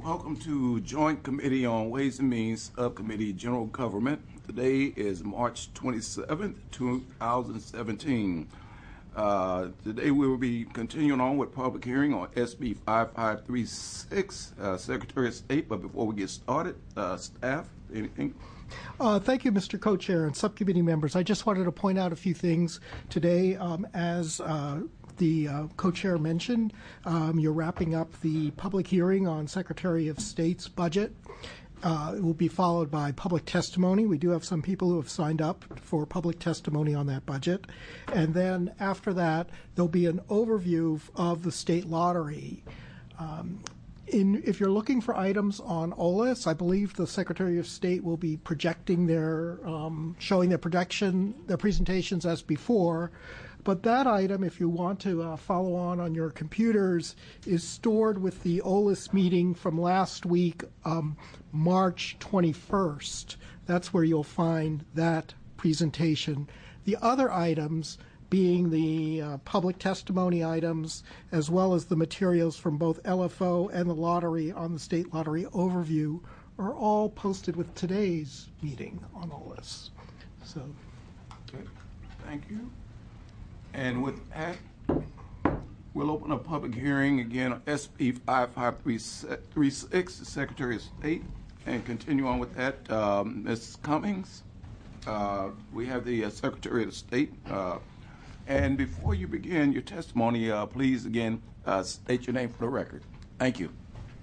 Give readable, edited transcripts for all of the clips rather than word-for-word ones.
Welcome to Joint Committee on Ways and Means Subcommittee General Government. Today is March 27th, 2017. Today we will be continuing on with public hearing on SB 5536, Secretary of State. But before we get started, staff, anything? Thank you, Mr. Co-Chair and subcommittee members. I just wanted to point out a few things today. As the co-chair mentioned, you're wrapping up the public hearing on Secretary of State's budget. It will be followed by public testimony. We do have some people who have signed up for public testimony on that budget. And then after that, there'll be an overview of the state lottery. If you're looking for items on OLIS, I believe the Secretary of State will be projecting showing their presentations as before. But that item, if you want to follow on your computers, is stored with the OLIS meeting from last week, March 21st. That's where you'll find that presentation. The other items, being the public testimony items, as well as the materials from both LFO and the lottery on the state lottery overview, are all posted with today's meeting on OLIS. So, okay. Thank you. And with that, we'll open a public hearing again on SB 5536, the Secretary of State, and continue on with that. Ms. Cummings, we have the Secretary of State. And before you begin your testimony, please again state your name for the record. Thank you.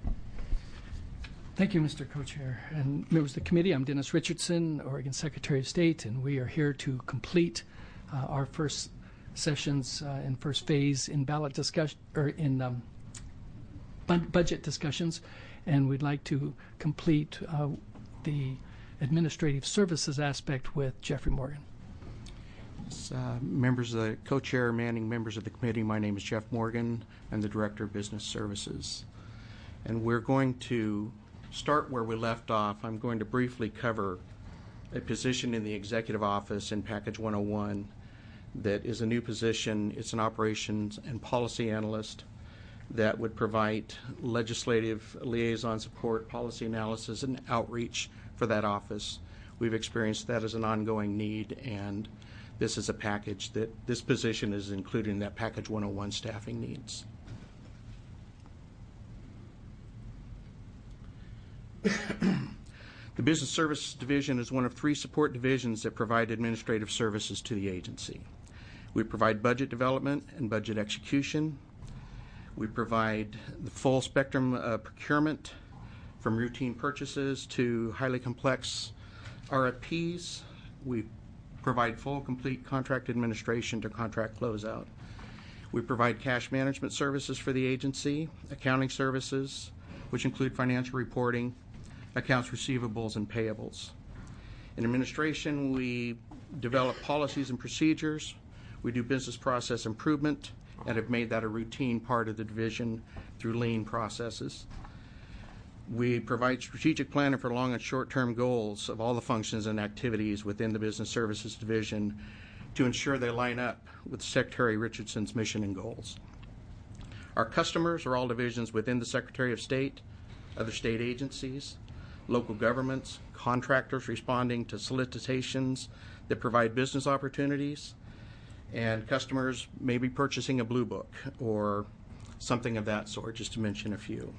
Thank you, Mr. Co-Chair and members of the committee. I'm Dennis Richardson, Oregon Secretary of State, and we are here to complete our first sessions in first phase in ballot discussion or in budget discussions, and we'd like to complete the administrative services aspect with Jeffrey Morgan. Members of the co-chair, manning members of the committee, my name is Jeff Morgan. I'm the Director of Business Services. And we're going to start where we left off. I'm going to briefly cover a position in the Executive Office in Package 101 that is a new position. It's an operations and policy analyst that would provide legislative liaison support, policy analysis, and outreach for that office. We've experienced that as an ongoing need, and this is a package that this position is included in that Package 101 staffing needs. The Business Services Division is one of 3 support divisions that provide administrative services to the agency. We provide budget development and budget execution. We provide the full spectrum of procurement, from routine purchases to highly complex RFPs. We provide full, complete contract administration to contract closeout. We provide cash management services for the agency, accounting services, which include financial reporting, accounts receivables, and payables. In administration, we develop policies and procedures. We do business process improvement and have made that a routine part of the division through lean processes. We provide strategic planning for long and short-term goals of all the functions and activities within the Business Services Division to ensure they line up with Secretary Richardson's mission and goals. Our customers are all divisions within the Secretary of State, other state agencies, local governments, contractors responding to solicitations that provide business opportunities, and customers may be purchasing a Blue Book or something of that sort, just to mention a few.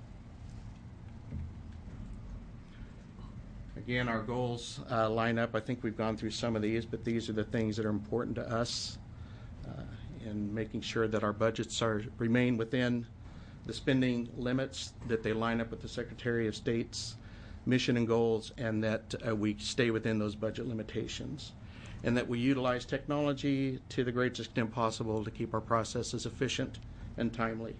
Again, our goals line up. I think we've gone through some of these, but these are the things that are important to us in making sure that our budgets remain within the spending limits, that they line up with the Secretary of State's mission and goals, and that we stay within those budget limitations, and that we utilize technology to the greatest extent possible to keep our processes efficient and timely.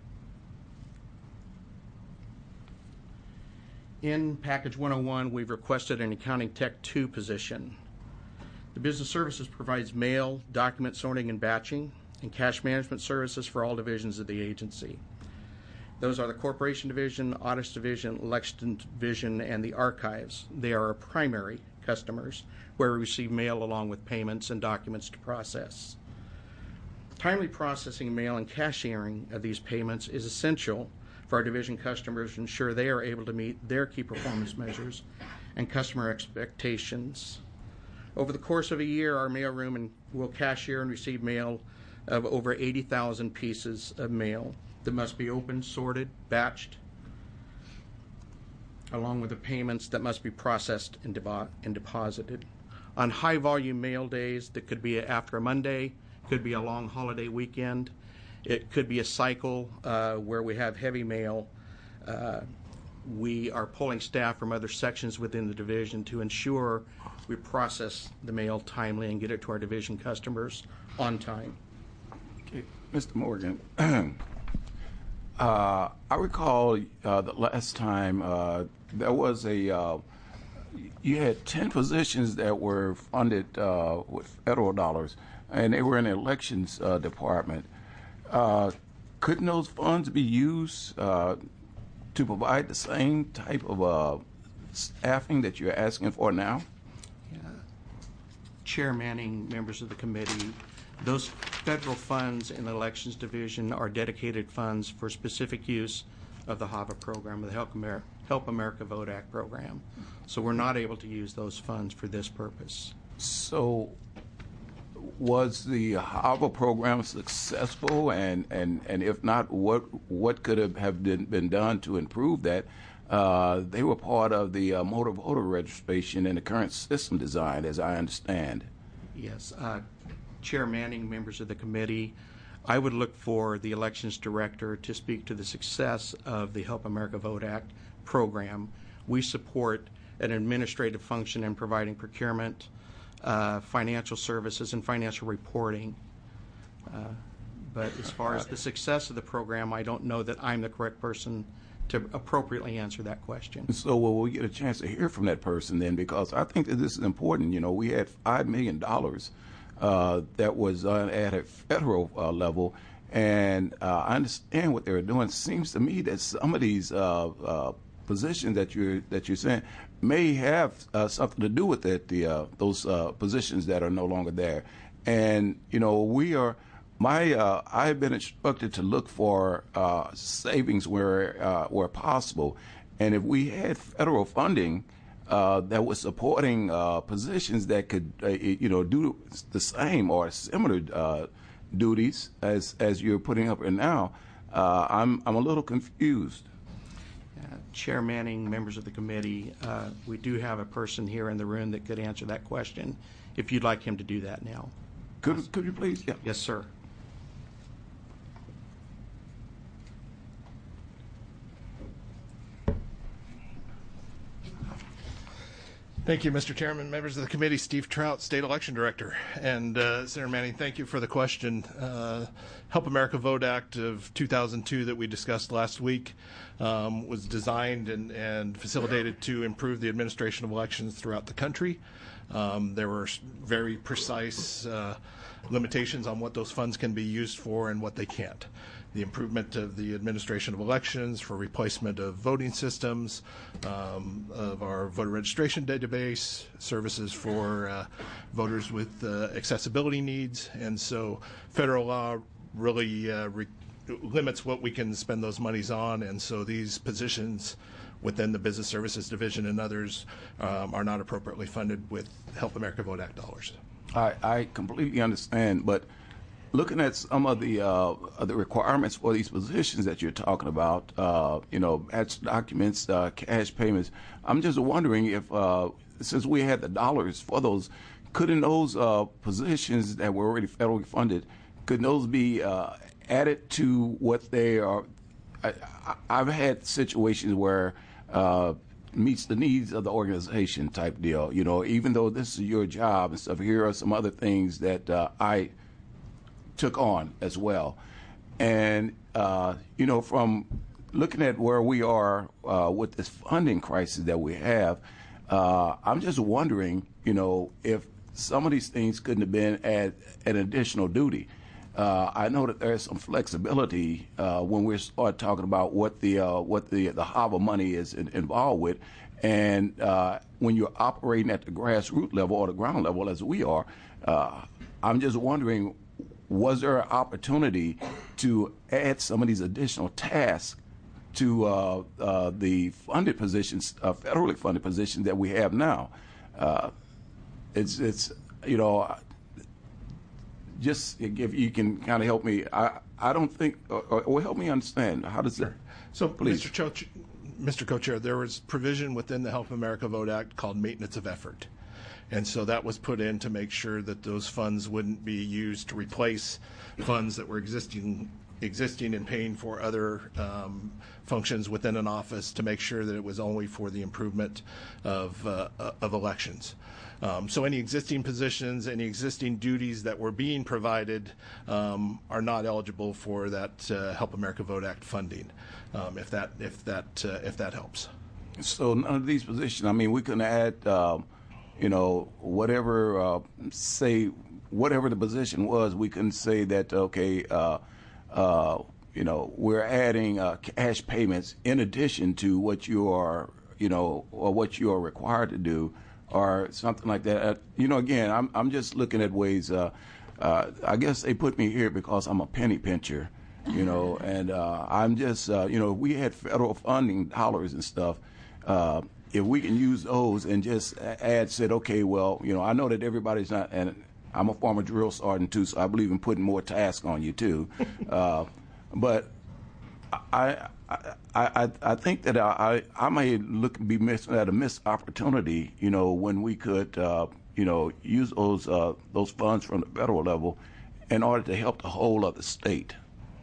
In Package 101, we've requested an Accounting Tech 2 position. The Business Services provides mail, document sorting and batching, and cash management services for all divisions of the agency. Those are the Corporation Division, Audits Division, Election Division, and the Archives. They are our primary customers, where we receive mail along with payments and documents to process. Timely processing mail and cashiering of these payments is essential for our division customers to ensure they are able to meet their key performance measures and customer expectations. Over the course of a year, our mailroom will cashier and receive mail of over 80,000 pieces of mail that must be opened, sorted, batched, along with the payments that must be processed and deposited. On high volume mail days, that could be after a Monday, could be a long holiday weekend, it could be a cycle where we have heavy mail. We are pulling staff from other sections within the division to ensure we process the mail timely and get it to our division customers on time. Okay, Mr. Morgan, I recall the last time there was you had 10 positions that were funded with federal dollars, and they were in the elections department. Couldn't those funds be used to provide the same type of staffing that you're asking for now? Yeah. Chair Manning, members of the committee, those federal funds in the elections division are dedicated funds for specific use of the HAVA program, the Help America Vote Act program. So we're not able to use those funds for this purpose. So was the HAVA program successful, and if not, what could have been done to improve that? They were part of the motor voter registration and the current system design, as I understand. Yes. Chair Manning, members of the committee, I would look for the elections director to speak to the success of the Help America Vote Act program. We support an administrative function in providing procurement, financial services, and financial reporting. But as far as the success of the program, I don't know that I'm the correct person to appropriately answer that question. So will we get a chance to hear from that person then? Because I think that this is important. You know, we had $5 million that was at a federal level, and I understand what they were doing. It seems to me that some of these positions that you're saying may have something to do with it. Those positions that are no longer there, and you know I have been instructed to look for savings where possible, and if we had federal funding that was supporting positions that could do the same or similar duties as you're putting up here now, I'm a little confused. Chair Manning, members of the committee, we do have a person here in the room that could answer that question if you'd like him to do that now. Could you please? Yeah. Yes, sir. Thank you, Mr. Chairman, members of the committee. Steve Trout, State Election Director. And Senator Manning, thank you for the question. Help America Vote Act of 2002 that we discussed last week was designed and facilitated to improve the administration of elections throughout the country. There were very precise limitations on what those funds can be used for and what they can't. The improvement of the administration of elections, for replacement of voting systems, of our voter registration database, services for voters with accessibility needs. And so federal law really limits what we can spend those monies on. And so these positions within the Business Services Division and others are not appropriately funded with Help America Vote Act dollars. I completely understand, but looking at some of the requirements for these positions that you're talking about, batch documents, cash payments, I'm just wondering if, since we had the dollars for those, couldn't those positions that were already federally funded, could those be added to what they are? I've had situations where meets the needs of the organization type deal. You know, even though this is your job and stuff, here are some other things that I took on as well. And, from looking at where we are with this funding crisis that we have, I'm just wondering, if some of these things couldn't have been at an additional duty. I know that there's some flexibility when we start talking about what the HAVA money is involved with. And when you're operating at the grassroots level or the ground level, as we are, I'm just wondering, was there an opportunity to add some of these additional tasks to the funded positions, federally funded positions that we have now. It's you know, just if you can kind of help me, I don't think, or help me understand, how does that? So, Please. Mr. Co-Chair, there was provision within the Help America Vote Act called maintenance of effort. And so that was put in to make sure that those funds wouldn't be used to replace funds that were existing and paying for other functions within an office, to make sure that it was only for the improvement of elections. So any existing positions, any existing duties that were being provided are not eligible for that Help America Vote Act funding, if that helps. So none of these positions, I mean, we can add, you know, whatever, say, whatever the position was, we can say that, okay, you know, we're adding cash payments in addition to what you are, you know, or what you are required to do, or something like that. You know, again, I'm just looking at ways. I guess they put me here because I'm a penny pincher, you know, and I'm just, you know, we had federal funding dollars and stuff. If we can use those and just said, okay, well, you know, I know that everybody's not, and I'm a former drill sergeant too, so I believe in putting more tasks on you too. But I think that I may be missing at a missed opportunity, you know, when we could, you know, use those funds from the federal level in order to help the whole of the state.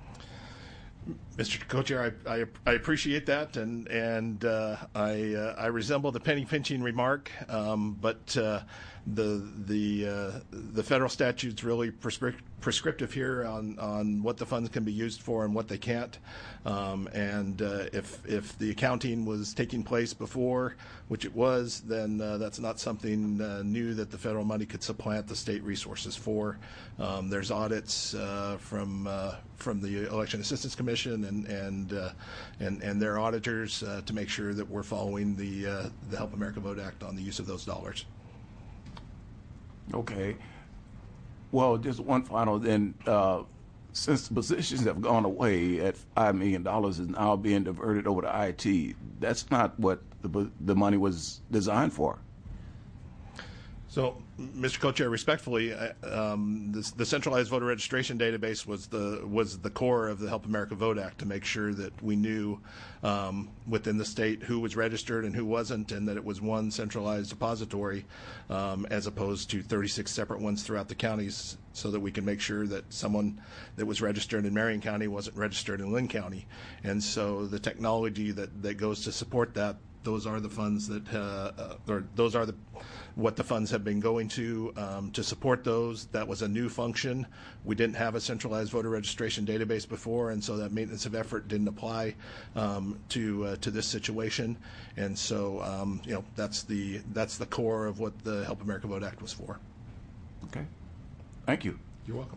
Mr. Co-Chair, I appreciate that, and I resemble the penny pinching remark, but the federal statute's really prescriptive here on what the funds can be used for and what they can't. And if the accounting was taking place before, which it was, then that's not something new that the federal money could supplant the state resources for. There's audits from the Election Assistance Commission and their auditors to make sure that we're following the Help America Vote Act on the use of those dollars. Okay. Well, just one final then. Since the positions have gone away at $5 million is now being diverted over to IT, that's not what the money was designed for. So, Mr. Co-Chair, respectfully, the centralized voter registration database was the core of the Help America Vote Act, to make sure that we knew within the state who was registered and who wasn't, and that it was one centralized depository as opposed to 36 separate ones throughout the counties, so that we can make sure that someone that was registered in Marion County wasn't registered in Lynn County. And so the technology that goes to support that, those are the funds that, or those are what the funds have been going to support those. That was a new function. We didn't have a centralized voter registration database before, and so that maintenance of effort didn't apply to this situation. And so, you know, that's the core of what the Help America Vote Act was for. Okay. Thank you. You're welcome.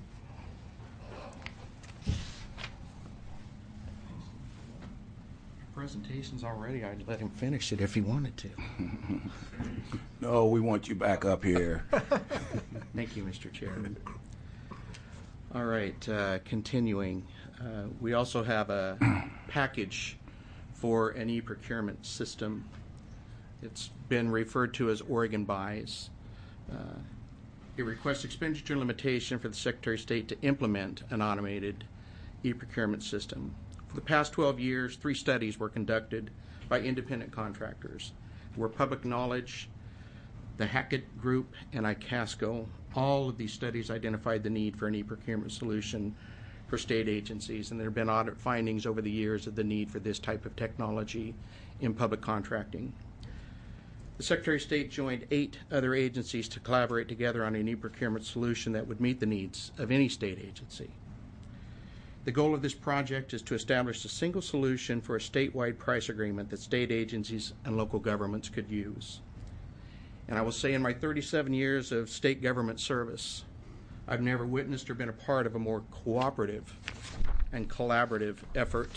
Presentations already. I'd let him finish it if he wanted to. No, we want you back up here. Thank you, Mr. Chairman. All right, continuing. We also have a package for an e-procurement system. It's been referred to as Oregon Buys. It requests expenditure limitation for the Secretary of State to implement an automated e-procurement system. For the past 12 years, 3 studies were conducted by independent contractors. Were Public Knowledge, the Hackett Group, and Itasco. All of these studies identified the need for an e-procurement solution for state agencies, and there have been audit findings over the years of the need for this type of technology in public contracting. The Secretary of State joined 8 other agencies to collaborate together on an e-procurement solution that would meet the needs of any state agency. The goal of this project is to establish a single solution for a statewide price agreement that state agencies and local governments could use. And I will say, in my 37 years of state government service, I've never witnessed or been a part of a more cooperative and collaborative effort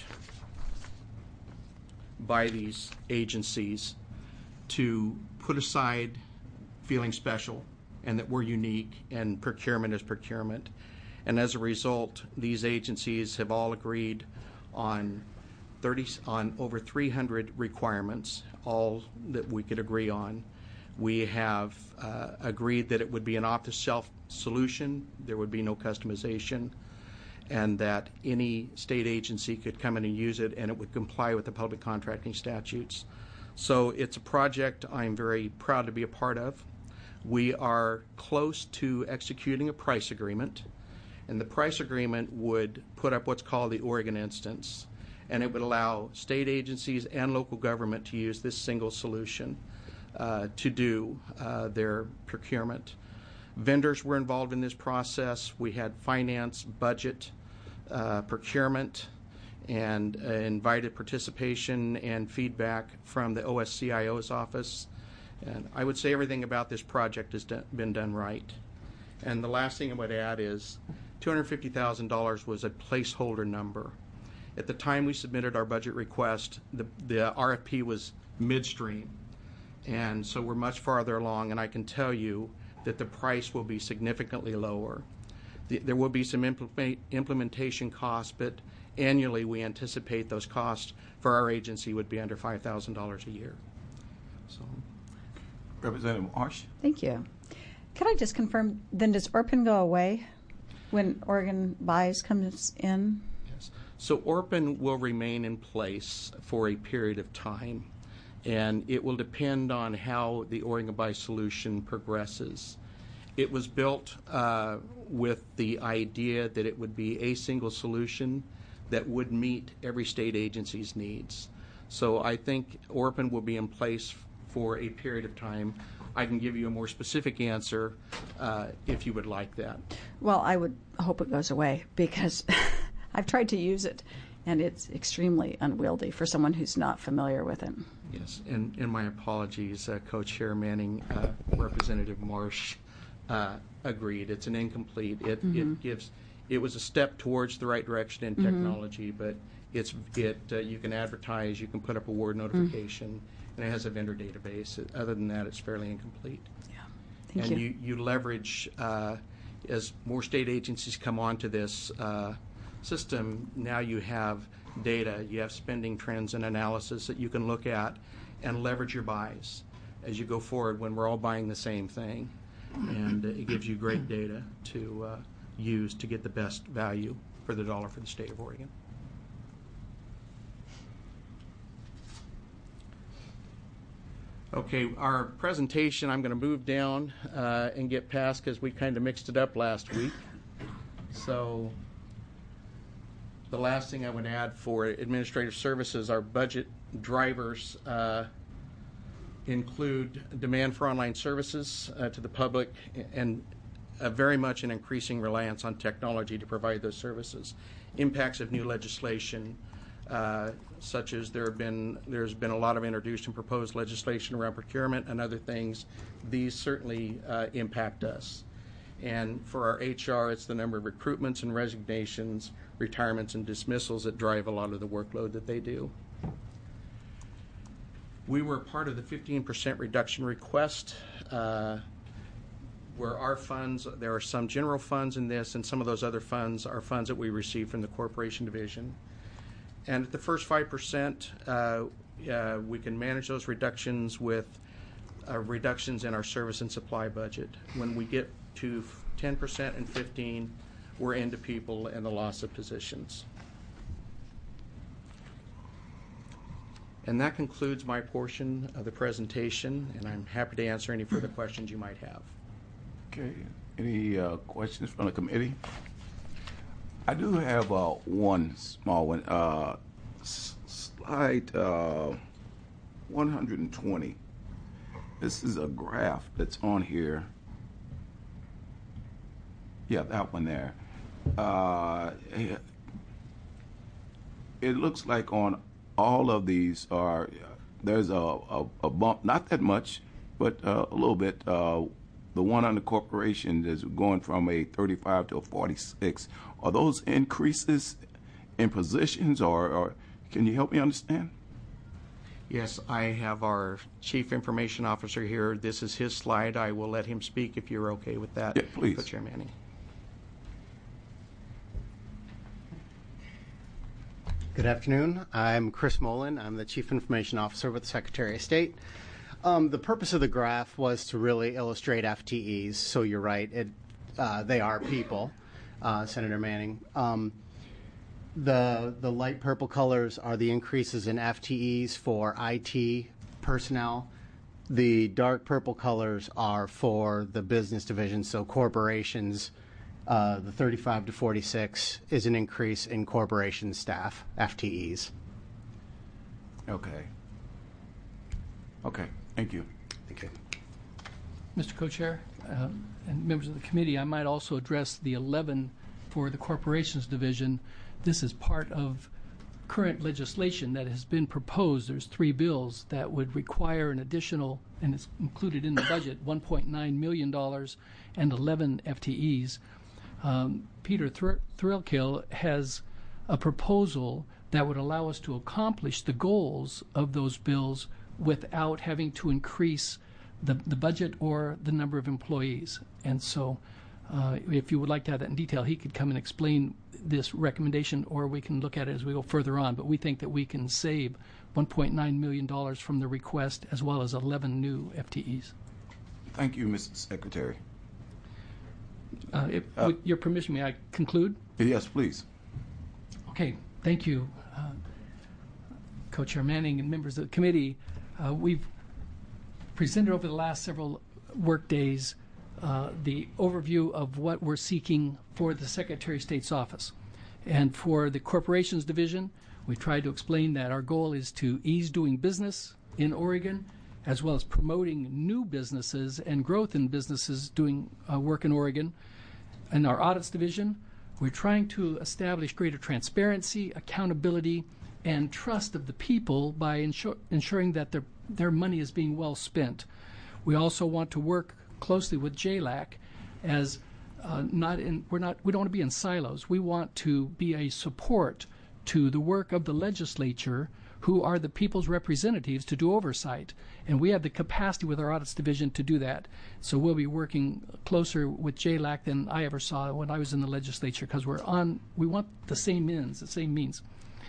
by these agencies to put aside feeling special and that we're unique and procurement is procurement. And as a result, these agencies have all agreed on on over 300 requirements, all that we could agree on. We have agreed that it would be an off-the-shelf solution, there would be no customization, and that any state agency could come in and use it, and it would comply with the public contracting statutes. So it's a project I'm very proud to be a part of. We are close to executing a price agreement, and the price agreement would put up what's called the Oregon Instance, and it would allow state agencies and local government to use this single solution to do their procurement. Vendors were involved in this process. We had finance, budget, procurement, and invited participation and feedback from the OSCIO's office. And I would say everything about this project has been done right. And the last thing I would add is $250,000 was a placeholder number. At the time we submitted our budget request, the RFP was midstream. And so we're much farther along, and I can tell you that the price will be significantly lower. There will be some implementation costs, but annually we anticipate those costs for our agency would be under $5,000 a year. So, Representative Marsh? Thank you. Could I just confirm, then does ORPN go away when Oregon Buys comes in? yes. So ORPN will remain in place for a period of time, and it will depend on how the Oregon Buys solution progresses. It was built with the idea that it would be a single solution that would meet every state agency's needs. So I think ORPN will be in place for a period of time. I can give you a more specific answer if you would like that. Well, I would hope it goes away because I've tried to use it and it's extremely unwieldy for someone who's not familiar with it. Yes, and my apologies, Co-Chair Manning, Representative Marsh agreed. It's an incomplete. It was a step towards the right direction in technology, but you can advertise, you can put up a ward notification, and it has a vendor database. Other than that, it's fairly incomplete. Yeah, thank and you. you leverage, as more state agencies come onto this system, now you have data, you have spending trends and analysis that you can look at and leverage your buys as you go forward when we're all buying the same thing. And it gives you great data to use to get the best value for the dollar for the state of Oregon. Okay, our presentation, I'm going to move down and get past because we kind of mixed it up last week. So the last thing I would add for administrative services, our budget drivers include demand for online services to the public and very much an increasing reliance on technology to provide those services. Impacts of new legislation, such as there's been a lot of introduced and proposed legislation around procurement and other things. These certainly impact us. And for our HR, it's the number of recruitments and resignations, retirements and dismissals that drive a lot of the workload that they do. We were part of the 15% reduction request where our funds, there are some general funds in this, and some of those other funds are funds that we receive from the corporation division. And at the first 5%, we can manage those reductions with reductions in our service and supply budget. When we get to 10% and 15%, we're into people and the loss of positions. And that concludes my portion of the presentation, and I'm happy to answer any further questions you might have. Okay. Any questions from the committee? I do have one small one. Slide 120. This is a graph that's on here. Yeah, that one there. It looks like on all of these there's a bump, not that much, but a little bit. The one on the corporation is going from a 35 to a 46. Are those increases in positions, or can you help me understand? Yes, I have our Chief Information Officer here. This is his slide. I will let him speak if you're okay with that. Yeah, please. Co-Chair Manning. Good afternoon. I'm Chris Mullen. I'm the Chief Information Officer with the Secretary of State. The purpose of the graph was to really illustrate FTEs. So you're right, they are people, Senator Manning. The light purple colors are the increases in FTEs for IT personnel. The dark purple colors are for the business division, so corporations. The 35 to 46 is an increase in corporation staff, FTEs. Okay. Okay, thank you. Thank you. Mr. Co-Chair and members of the committee, I might also address the 11 for the Corporations Division. This is part of current legislation that has been proposed. There's 3 bills that would require an additional, and it's included in the budget, $1.9 million and 11 FTEs. Peter Threlkill has a proposal that would allow us to accomplish the goals of those bills without having to increase the budget or the number of employees. And so if you would like to have that in detail, he could come and explain this recommendation, or we can look at it as we go further on. But we think that we can save $1.9 million from the request, as well as 11 new FTEs. Thank you, Mr. Secretary. With your permission, may I conclude? Yes, please. Okay, thank you, Co-Chair Manning and members of the committee. We've presented over the last several work days the overview of what we're seeking for the Secretary of State's office. And for the Corporations Division, we tried to explain that our goal is to ease doing business in Oregon, as well as promoting new businesses and growth in businesses doing work in Oregon. In our Audits Division, we're trying to establish greater transparency, accountability, and trust of the people by ensuring that their money is being well spent. We also want to work closely with JLAC as we don't want to be in silos. We want to be a support to the work of the legislature, who are the people's representatives, to do oversight. And we have the capacity with our Audits Division to do that. So we'll be working closer with JLAC than I ever saw when I was in the legislature, because we want the same ends, the same means.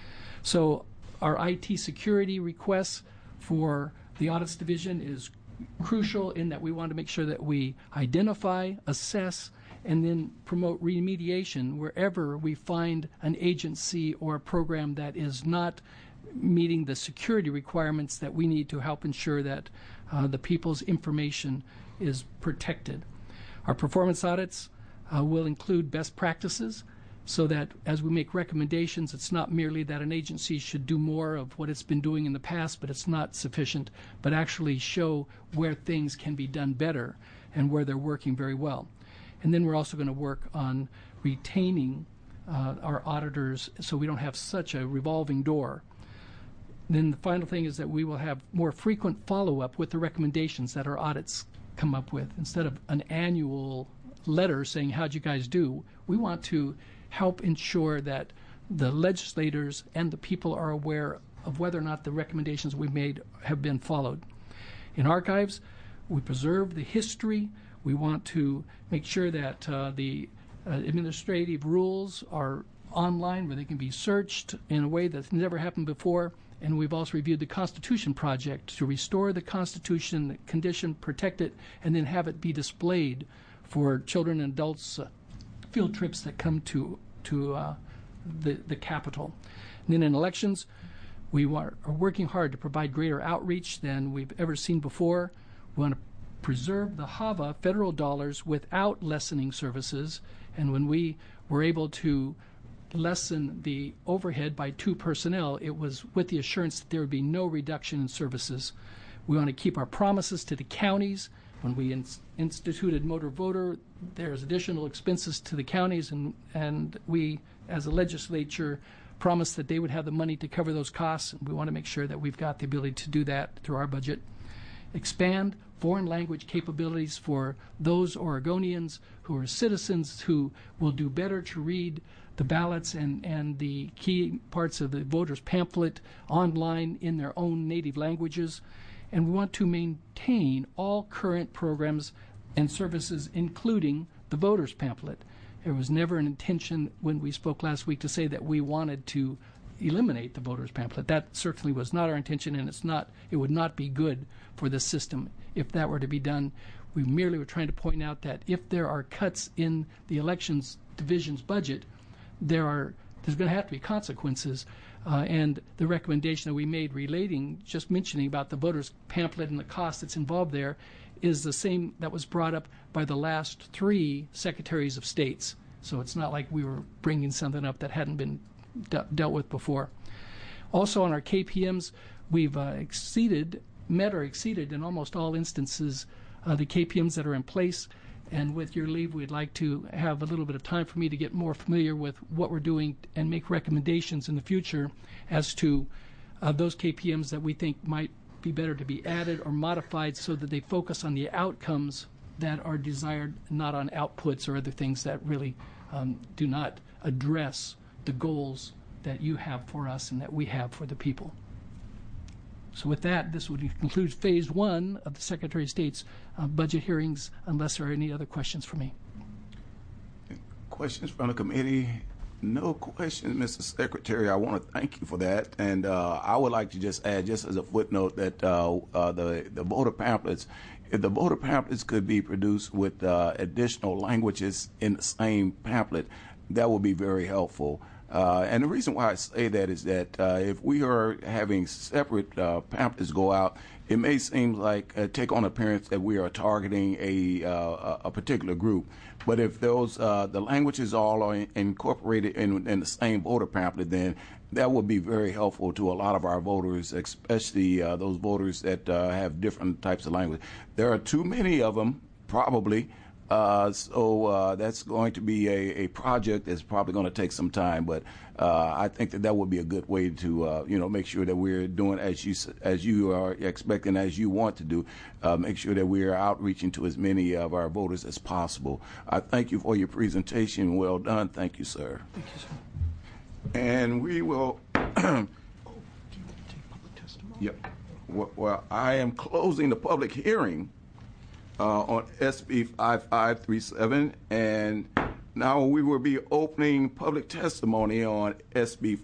So our IT security requests for the Audits Division is crucial in that we want to make sure that we identify, assess, and then promote remediation wherever we find an agency or a program that is not meeting the security requirements that we need to help ensure that the people's information is protected. Our performance audits will include best practices, so that as we make recommendations, it's not merely that an agency should do more of what it's been doing in the past, but it's not sufficient, but actually show where things can be done better and where they're working very well. And then we're also going to work on retaining our auditors so we don't have such a revolving door. Then the final thing is that we will have more frequent follow-up with the recommendations that our audits come up with. Instead of an annual letter saying, how'd you guys do? We want to help ensure that the legislators and the people are aware of whether or not the recommendations we've made have been followed. In archives, we preserve the history. We want to make sure that the administrative rules are online where they can be searched in a way that's never happened before. And we've also reviewed the Constitution Project to restore the Constitution, condition, protect it, and then have it be displayed for children and adults field trips that come to the Capitol. And then in elections, we are working hard to provide greater outreach than we've ever seen before. We want to preserve the HAVA federal dollars without lessening services. And when we were able to lessen the overhead by 2 personnel, it was with the assurance that there would be no reduction in services. We want to keep our promises to the counties. When we instituted motor voter, there's additional expenses to the counties, and we, as a legislature, promised that they would have the money to cover those costs. We want to make sure that we've got the ability to do that through our budget. Expand foreign language capabilities for those Oregonians who are citizens who will do better to read the ballots and the key parts of the voters' pamphlet online in their own native languages. And we want to maintain all current programs and services, including the voters' pamphlet. There was never an intention when we spoke last week to say that we wanted to eliminate the voters pamphlet. That certainly was not our intention, and it would not be good for the system if that were to be done. We merely were trying to point out that if there are cuts in the elections division's budget, there's going to have to be consequences. And the recommendation that we made just mentioning about the voters pamphlet and the cost that's involved there is the same that was brought up by the last 3 secretaries of states. So it's not like we were bringing something up that hadn't been dealt with before. Also on our KPMs, we've met or exceeded in almost all instances the KPMs that are in place. And with your leave, we'd like to have a little bit of time for me to get more familiar with what we're doing and make recommendations in the future as to those KPMs that we think might be better to be added or modified so that they focus on the outcomes that are desired, not on outputs or other things that really do not address the goals that you have for us and that we have for the people. So with that, this would conclude phase 1 of the Secretary of State's budget hearings, unless there are any other questions for me. Questions from the committee? No questions, Mr. Secretary. I want to thank you for that. And I would like to just add, just as a footnote, that the voter pamphlets, if the voter pamphlets could be produced with additional languages in the same pamphlet, that would be very helpful. And the reason why I say that is that if we are having separate pamphlets go out, it may seem like take on appearance that we are targeting a particular group. But if those the languages all are incorporated in the same voter pamphlet, then that would be very helpful to a lot of our voters, especially those voters that have different types of language. There are too many of them, probably. So that's going to be a project that's probably going to take some time, but I think that would be a good way to make sure that we're doing as you are expecting, as you want to do. Make sure that we are outreaching to as many of our voters as possible. I thank you for your presentation. Well done. Thank you, sir. Thank you, sir. And we will. Do you want to take public testimony? Yep. Well, I am closing the public hearing on SB 5537, and now we will be opening public testimony on SB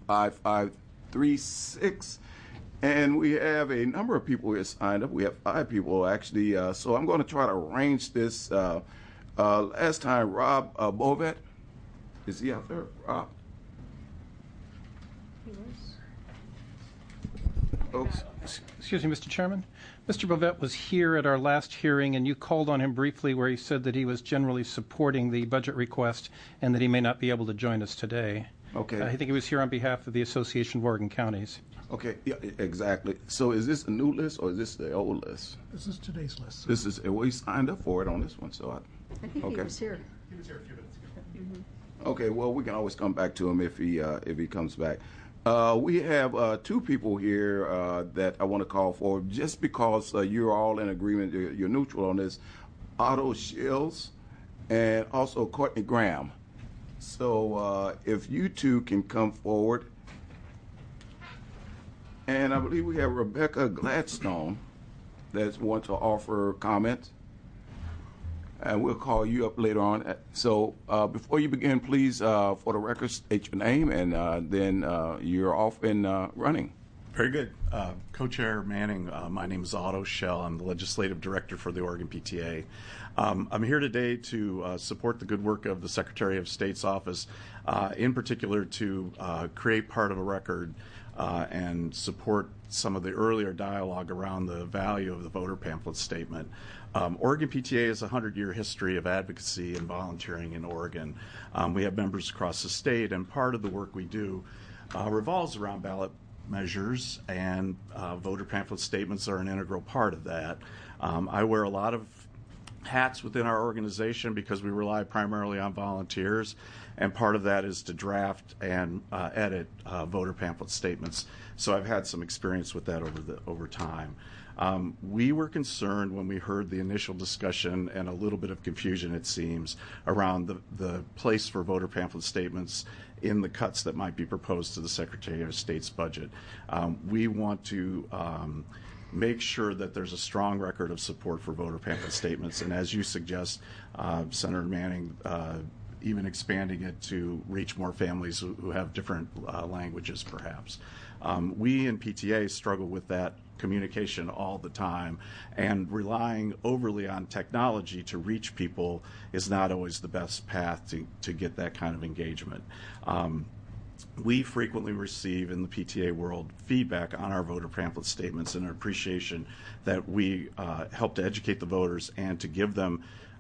5536, and we have a number of people who have signed up. We have 5 people actually, so I'm going to try to arrange this. Last time, Rob Bovet, is he out there? Rob? Folks. Excuse me, Mr. Chairman. Mr. Bovet was here at our last hearing, and you called on him briefly where he said that he was generally supporting the budget request and that he may not be able to join us today. Okay. I think he was here on behalf of the Association of Oregon Counties. Okay, yeah, exactly. So is this a new list or is this the old list? This is today's list. This is, we signed up for it on this one, so I think he was here. He was here a few minutes ago. okay, well, we can always come back to him if he comes back. We have 2 people here that I want to call for, just because you're all in agreement, you're neutral on this. Otto Shields and also Courtney Graham. So if you 2 can come forward. And I believe we have Rebecca Gladstone that wants to offer comments. And we'll call you up later on. So before you begin, please, for the record, state your name, and then you're off and running. Very good. Co-Chair Manning, my name is Otto Schell. I'm the Legislative Director for the Oregon PTA. I'm here today to support the good work of the Secretary of State's office, in particular to create part of a record and support some of the earlier dialogue around the value of the voter pamphlet statement. Oregon PTA has a 100-year history of advocacy and volunteering in Oregon. We have members across the state, and part of the work we do revolves around ballot measures, and voter pamphlet statements are an integral part of that. I wear a lot of hats within our organization because we rely primarily on volunteers, and part of that is to draft and edit voter pamphlet statements. So I've had some experience with that over time. We were concerned when we heard the initial discussion and a little bit of confusion, it seems, around the place for voter pamphlet statements in the cuts that might be proposed to the Secretary of State's budget. We want to make sure that there's a strong record of support for voter pamphlet statements. And as you suggest, Senator Manning, even expanding it to reach more families who have different languages, perhaps. We in PTA struggle with that communication all the time, and relying overly on technology to reach people is not always the best path to get that kind of engagement. We frequently receive in the PTA world feedback on our voter pamphlet statements and an appreciation that we help to educate the voters and to give them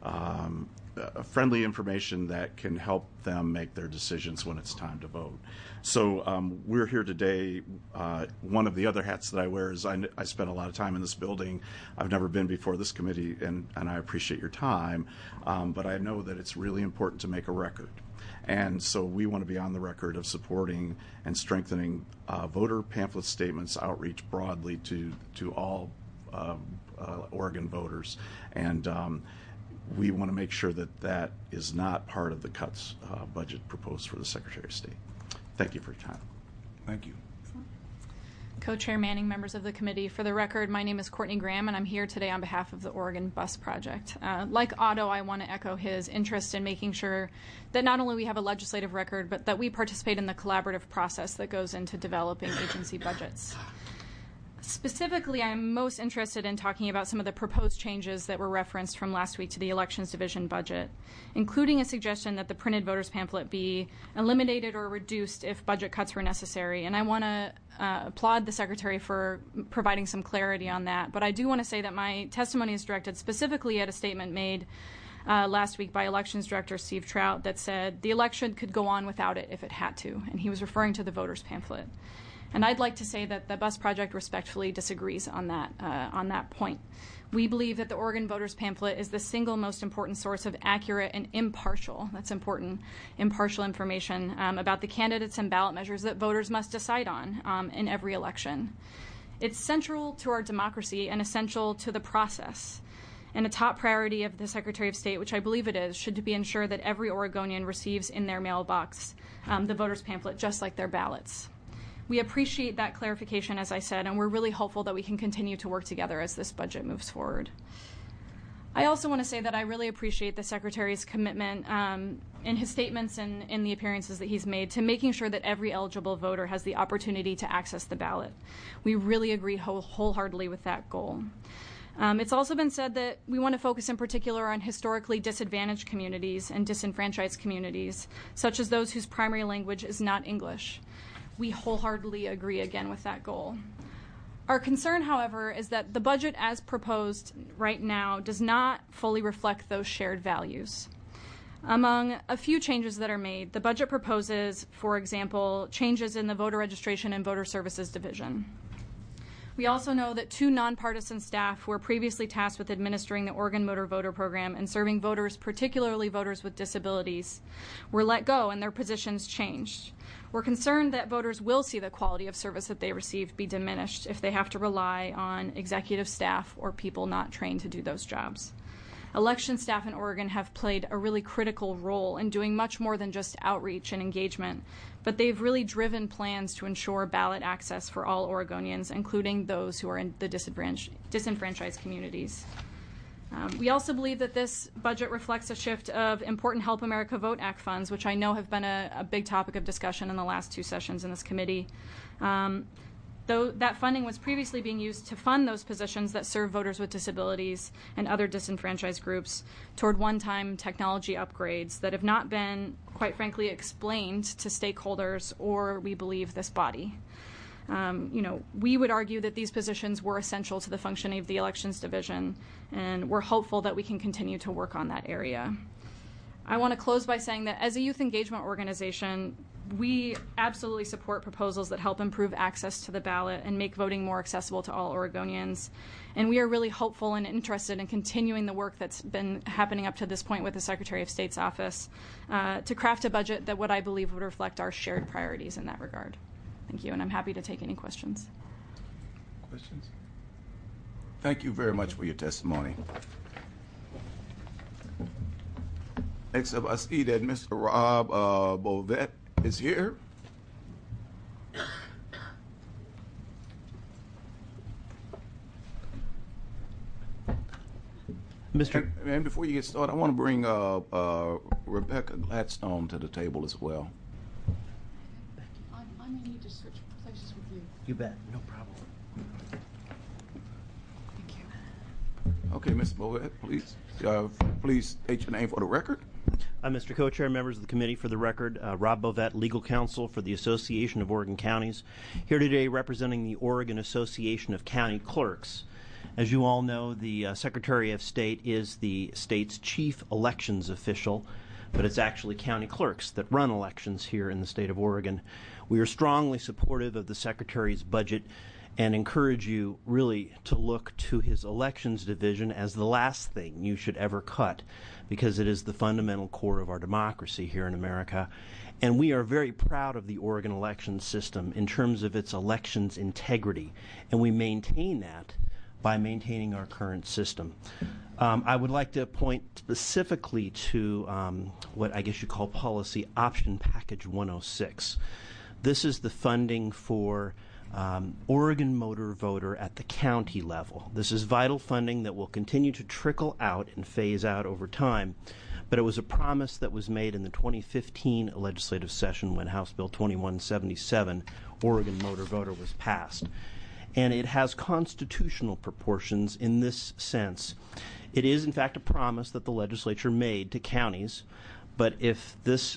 friendly information that can help them make their decisions when it's time to vote. So we're here today. One of the other hats that I wear is I spend a lot of time in this building. I've never been before this committee, and I appreciate your time, but I know that it's really important to make a record. And so we want to be on the record of supporting and strengthening voter pamphlet statements outreach broadly to all Oregon voters. And we want to make sure that that is not part of the cuts budget proposed for the Secretary of State. Thank you for your time. Thank you. Co-Chair Manning, members of the committee, for the record, my name is Courtney Graham, and I'm here today on behalf of the Oregon Bus Project. Like Otto, I want to echo his interest in making sure that not only we have a legislative record, but that we participate in the collaborative process that goes into developing agency budgets. Specifically, I'm most interested in talking about some of the proposed changes that were referenced from last week to the Elections Division budget, including a suggestion that the printed voters pamphlet be eliminated or reduced if budget cuts were necessary. And I want to applaud the Secretary for providing some clarity on that. But I do want to say that my testimony is directed specifically at a statement made last week by Elections Director Steve Trout that said the election could go on without it if it had to. And he was referring to the voters pamphlet. And I'd like to say that the Bus Project respectfully disagrees on that point. We believe that the Oregon Voters Pamphlet is the single most important source of accurate and impartial, that's important, impartial information about the candidates and ballot measures that voters must decide on in every election. It's central to our democracy and essential to the process. And a top priority of the Secretary of State, which I believe it is, should be ensure that every Oregonian receives in their mailbox the voters pamphlet just like their ballots. We appreciate that clarification, as I said, and we're really hopeful that we can continue to work together as this budget moves forward. I also want to say that I really appreciate the Secretary's commitment in his statements and in the appearances that he's made to making sure that every eligible voter has the opportunity to access the ballot. We really agree wholeheartedly with that goal. It's also been said that we want to focus in particular on historically disadvantaged communities and disenfranchised communities, such as those whose primary language is not English. We wholeheartedly agree again with that goal. Our concern, however, is that the budget as proposed right now does not fully reflect those shared values. Among a few changes that are made, the budget proposes, for example, changes in the voter registration and voter services division. We also know that 2 nonpartisan staff who were previously tasked with administering the Oregon Motor Voter Program and serving voters, particularly voters with disabilities, were let go and their positions changed. We're concerned that voters will see the quality of service that they receive be diminished if they have to rely on executive staff or people not trained to do those jobs. Election staff in Oregon have played a really critical role in doing much more than just outreach and engagement, but they've really driven plans to ensure ballot access for all Oregonians, including those who are in the disenfranchised communities. We also believe that this budget reflects a shift of important Help America Vote Act funds, which I know have been a big topic of discussion in the last 2 sessions in this committee. Though that funding was previously being used to fund those positions that serve voters with disabilities and other disenfranchised groups toward one-time technology upgrades that have not been, quite frankly, explained to stakeholders or, we believe, this body. We would argue that these positions were essential to the functioning of the Elections Division, and we're hopeful that we can continue to work on that area. I want to close by saying that as a youth engagement organization, we absolutely support proposals that help improve access to the ballot and make voting more accessible to all Oregonians. And we are really hopeful and interested in continuing the work that's been happening up to this point with the Secretary of State's office to craft a budget that what I believe would reflect our shared priorities in that regard. Thank you, and I'm happy to take any questions. Questions? Thank you very much for your testimony. Next up, I see that Mr. Rob Bovet is here. And before you get started, I want to bring Rebecca Gladstone to the table as well. I may need to switch places with you. You bet. No problem. Thank you. Okay, Ms. Bovet, please. Please state your name for the record. I'm Mr. Co-Chair, members of the committee. For the record, Rob Bovet, legal counsel for the Association of Oregon Counties, here today representing the Oregon Association of County Clerks. As you all know, the Secretary of State is the state's chief elections official, but it's actually county clerks that run elections here in the state of Oregon. We are strongly supportive of the Secretary's budget and encourage you really to look to his elections division as the last thing you should ever cut, because it is the fundamental core of our democracy here in America. And we are very proud of the Oregon election system in terms of its elections integrity, and we maintain that by maintaining our current system. I would like to point specifically to what I guess you call policy option package 106. This is the funding for Oregon motor voter at the county level. This is vital funding that will continue to trickle out and phase out over time, but it was a promise that was made in the 2015 legislative session when House Bill 2177, Oregon motor voter, was passed. And it has constitutional proportions in this sense. It is, in fact, a promise that the legislature made to counties, but if this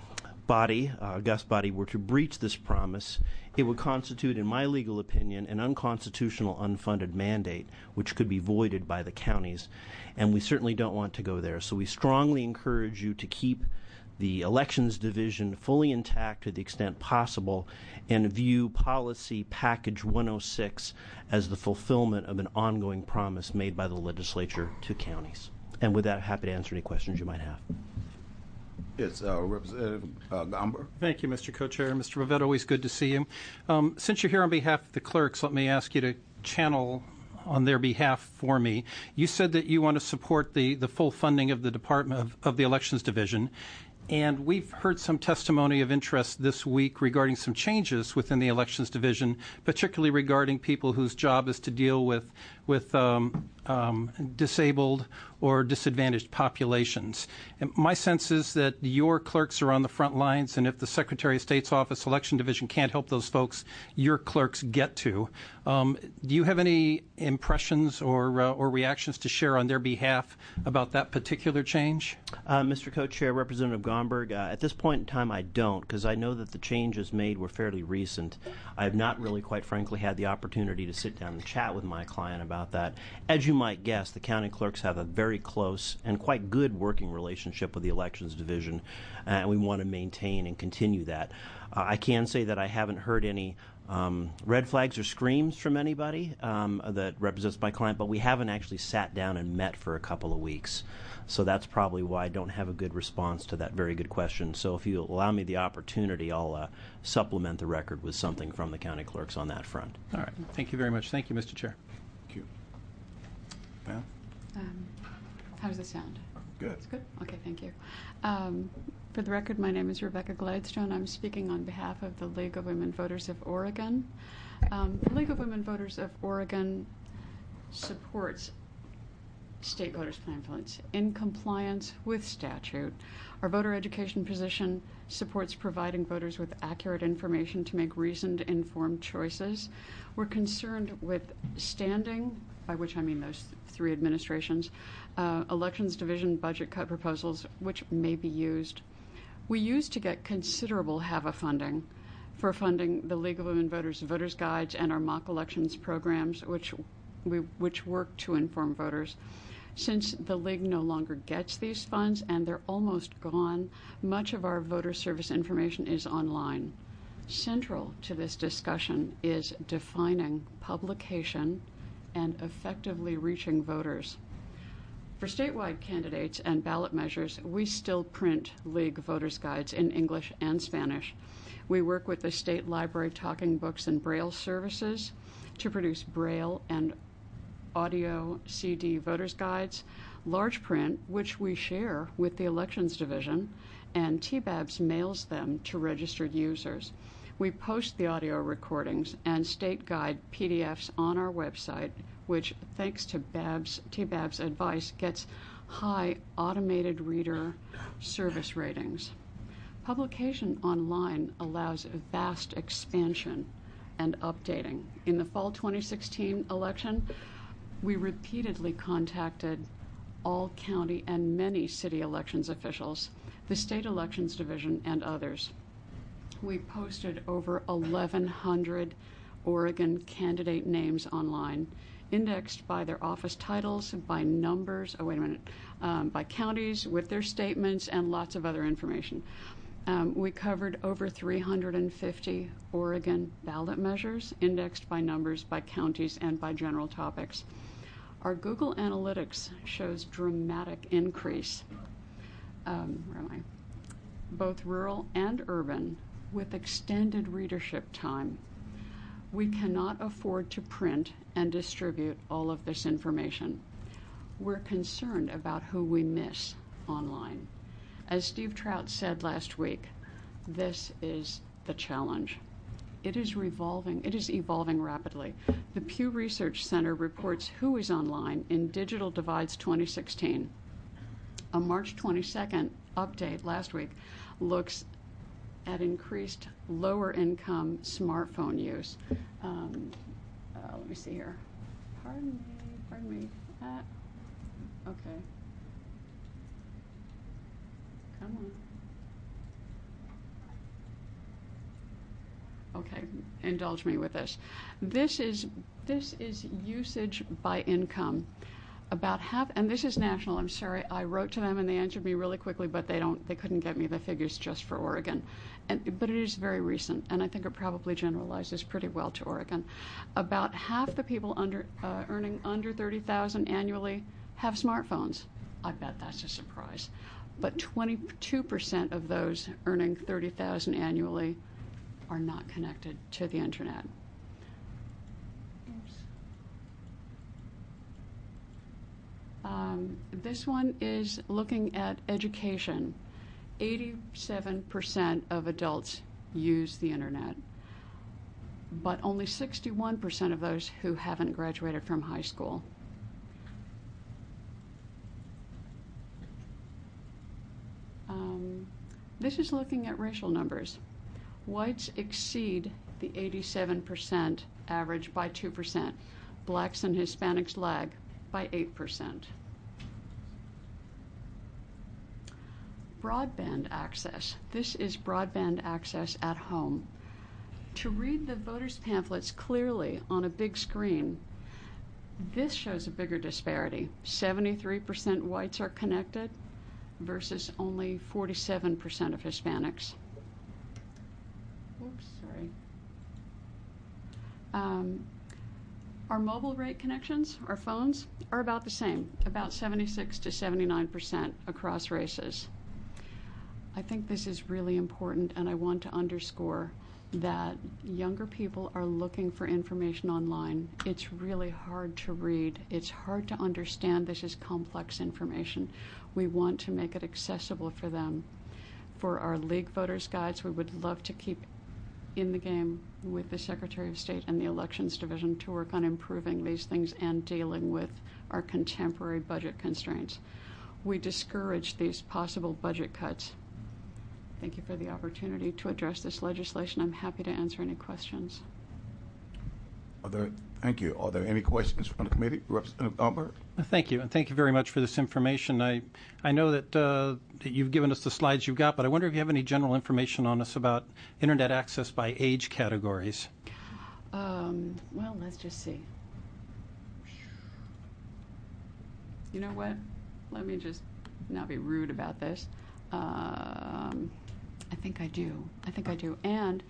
august body, were to breach this promise, it would constitute, in my legal opinion, an unconstitutional unfunded mandate, which could be voided by the counties, and we certainly don't want to go there. So we strongly encourage you to keep the elections division fully intact to the extent possible and view policy package 106 as the fulfillment of an ongoing promise made by the legislature to counties. And with that, happy to answer any questions you might have. Yes, Representative Gomber. Thank you, Mr. Co-Chair. Mr. Bovet, always good to see you. Since you're here on behalf of the clerks, let me ask you to channel on their behalf for me. You said that you want to support the full funding of the Department of the Elections Division. And we've heard some testimony of interest this week regarding some changes within the Elections Division, particularly regarding people whose job is to deal with disabled or disadvantaged populations. And my sense is that your clerks are on the front lines, and if the Secretary of State's Office Election Division can't help those folks, your clerks get to. Do you have any impressions or reactions to share on their behalf about that particular change? Mr. Co-Chair, Representative Gomberg, at this point in time I don't, because I know that the changes made were fairly recent. I have not really, quite frankly, had the opportunity to sit down and chat with my client about that. As you might guess, the county clerks have a very close and quite good working relationship with the Elections Division, and we want to maintain and continue that. I can say that I haven't heard any red flags or screams from anybody that represents my client, but we haven't actually sat down and met for a couple of weeks. So that's probably why I don't have a good response to that very good question. So if you allow me the opportunity, I'll supplement the record with something from the county clerks on that front. All right. Thank you very much. Thank you, Mr. Chair. Thank you. Ma'am? How does it sound? Good. It's good? Okay, thank you. For the record, my name is Rebecca Gladstone. I'm speaking on behalf of the League of Women Voters of Oregon. The League of Women Voters of Oregon supports state voters' pamphlets in compliance with statute. Our voter education position supports providing voters with accurate information to make reasoned, informed choices. We're concerned with standing, by which I mean those three administrations, Elections Division budget cut proposals, which may be used. We used to get considerable HAVA funding for funding the League of Women Voters Voters Guides and our mock elections programs, which work to inform voters. Since the League no longer gets these funds and they're almost gone, much of our voter service information is online. Central to this discussion is defining publication and effectively reaching voters. For statewide candidates and ballot measures, we still print League voters guides in English and Spanish. We work with the State Library Talking Books and Braille services to produce Braille and audio CD voters guides, large print, which we share with the Elections Division, and TBABS mails them to registered users. We post the audio recordings and state guide PDFs on our website which, thanks to TBAB's advice, gets high automated reader service ratings. Publication online allows a vast expansion and updating. In the fall 2016 election, we repeatedly contacted all county and many city elections officials, the state elections division, and others. We posted over 1,100 Oregon candidate names online, indexed by their office titles, by numbers, by counties with their statements, and lots of other information. We covered over 350 Oregon ballot measures, indexed by numbers, by counties, and by general topics. Our Google Analytics shows dramatic increase, both rural and urban, with extended readership time. We cannot afford to print and distribute all of this information. We're concerned about who we miss online. As Steve Trout said last week, this is the challenge. It is evolving rapidly. The Pew Research Center reports who is online in Digital Divides 2016. A March 22nd update last week looks at increased lower income smartphone use. Let me see here. Pardon me. Okay. Come on. Okay, indulge me with this. This is usage by income. About half, and this is national. I'm sorry, I wrote to them and they answered me really quickly, but they couldn't get me the figures just for Oregon. But it is very recent, and I think it probably generalizes pretty well to Oregon. About half the people earning under $30,000 annually have smartphones. I bet that's a surprise. But 22% of those earning $30,000 annually are not connected to the internet. This one is looking at education. 87% of adults use the internet, but only 61% of those who haven't graduated from high school. This is looking at racial numbers. Whites exceed the 87% average by 2%. Blacks and Hispanics lag by 8%. Broadband access. This is broadband access at home. To read the voters' pamphlets clearly on a big screen, this shows a bigger disparity. 73% whites are connected versus only 47% of Hispanics. Oops, sorry. Our mobile rate connections, our phones, are about the same, about 76 to 79% across races. I think this is really important, and I want to underscore that younger people are looking for information online. It's really hard to read. It's hard to understand. This is complex information. We want to make it accessible for them. For our League Voters Guides, we would love to keep in the game with the Secretary of State and the Elections Division to work on improving these things and dealing with our contemporary budget constraints. We discourage these possible budget cuts. Thank you for the opportunity to address this legislation. I'm happy to answer any questions. Thank you. Are there any questions from the committee? Representative Albert? Thank you, and thank you very much for this information. I know that you've given us the slides you've got, but I wonder if you have any general information on us about internet access by age categories. Well, let's just see. You know what? Let me just not be rude about this. I think I do. And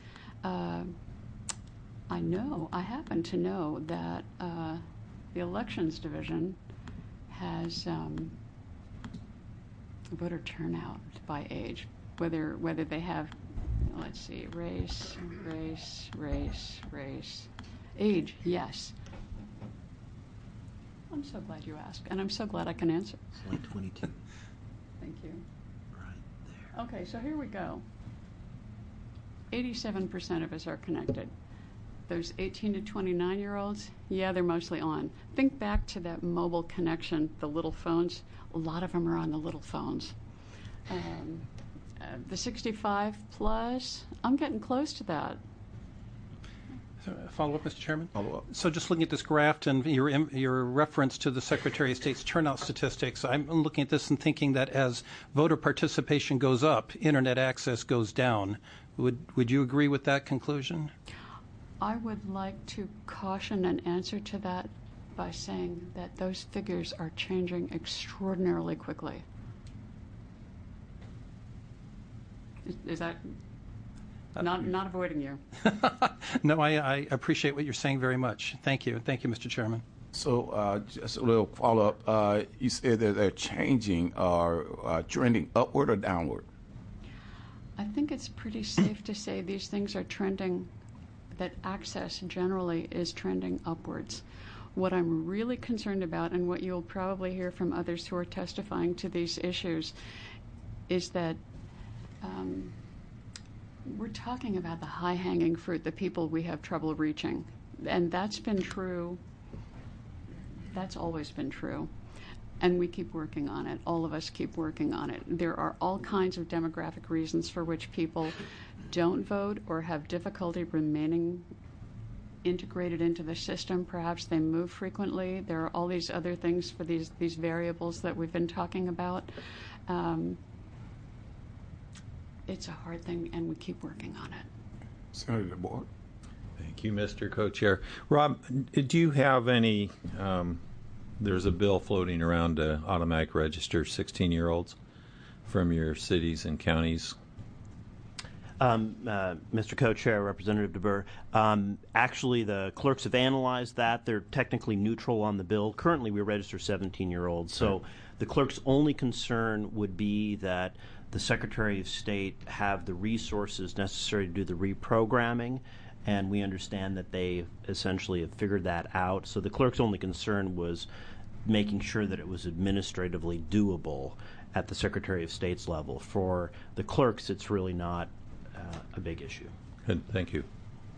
I happen to know that the Elections Division has voter turnout by age, whether they have, let's see, race, age, yes. I'm so glad you asked, and I'm so glad I can answer. Slide 22. Thank you. Right there. Okay, so here we go. 87% of us are connected. those 18 to 29-year-olds, yeah, they're mostly on. Think back to that mobile connection, the little phones. A lot of them are on the little phones. The 65 plus, I'm getting close to that. Follow up, Mr. Chairman? Follow up. So just looking at this graph and your reference to the Secretary of State's turnout statistics, I'm looking at this and thinking that as voter participation goes up, internet access goes down. Would you agree with that conclusion? I would like to caution an answer to that by saying that those figures are changing extraordinarily quickly. Is that not avoiding you? No, I appreciate what you're saying very much. Thank you. Thank you, Mr. Chairman. So just a little follow-up. You said that they're changing or trending upward or downward? I think it's pretty safe to say these things are trending, that access generally is trending upwards. What I'm really concerned about, and what you'll probably hear from others who are testifying to these issues, is that we're talking about the high-hanging fruit, the people we have trouble reaching. And that's been true. That's always been true. And we keep working on it. All of us keep working on it. There are all kinds of demographic reasons for which people don't vote or have difficulty remaining integrated into the system. Perhaps they move frequently. There are all these other things for these variables that we've been talking about. It's a hard thing, and we keep working on it. Senator DeBoer. Thank you, Mr. Co-Chair. Rob, do you have any, there's a bill floating around to automatic register 16-year-olds from your cities and counties? Mr. Co-Chair, Representative DeBoer, actually the clerks have analyzed that. They're technically neutral on the bill. Currently we register 17-year-olds. So the clerk's only concern would be that the Secretary of State have the resources necessary to do the reprogramming, and we understand that they essentially have figured that out. So the clerk's only concern was making sure that it was administratively doable at the Secretary of State's level. For the clerks, it's really not a big issue. Good, thank you.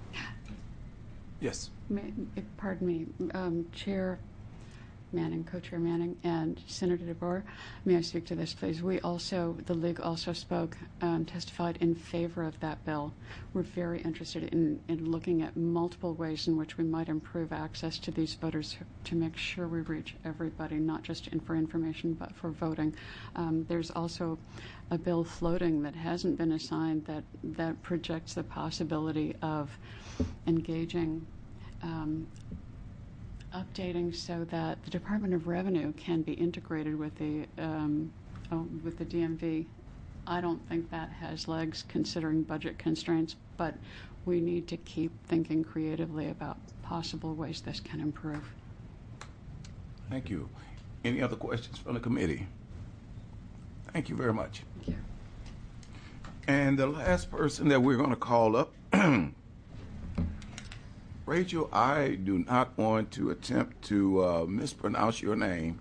Yes. Pardon me, Chair Manning, Co-Chair Manning, and Senator DeBoer, may I speak to this, please? We also, the League also spoke, testified in favor of that bill. We're very interested in looking at multiple ways in which we might improve access to these voters to make sure we reach everybody, not just for information, but for voting. There's also a bill floating that hasn't been assigned that projects the possibility of engaging updating so that the Department of Revenue can be integrated with the DMV. I don't think that has legs considering budget constraints, but we need to keep thinking creatively about possible ways this can improve. Thank you. Any other questions from the committee? Thank you very much. Thank you. And the last person that we're going to call up, Rachel, I do not want to attempt to mispronounce your name.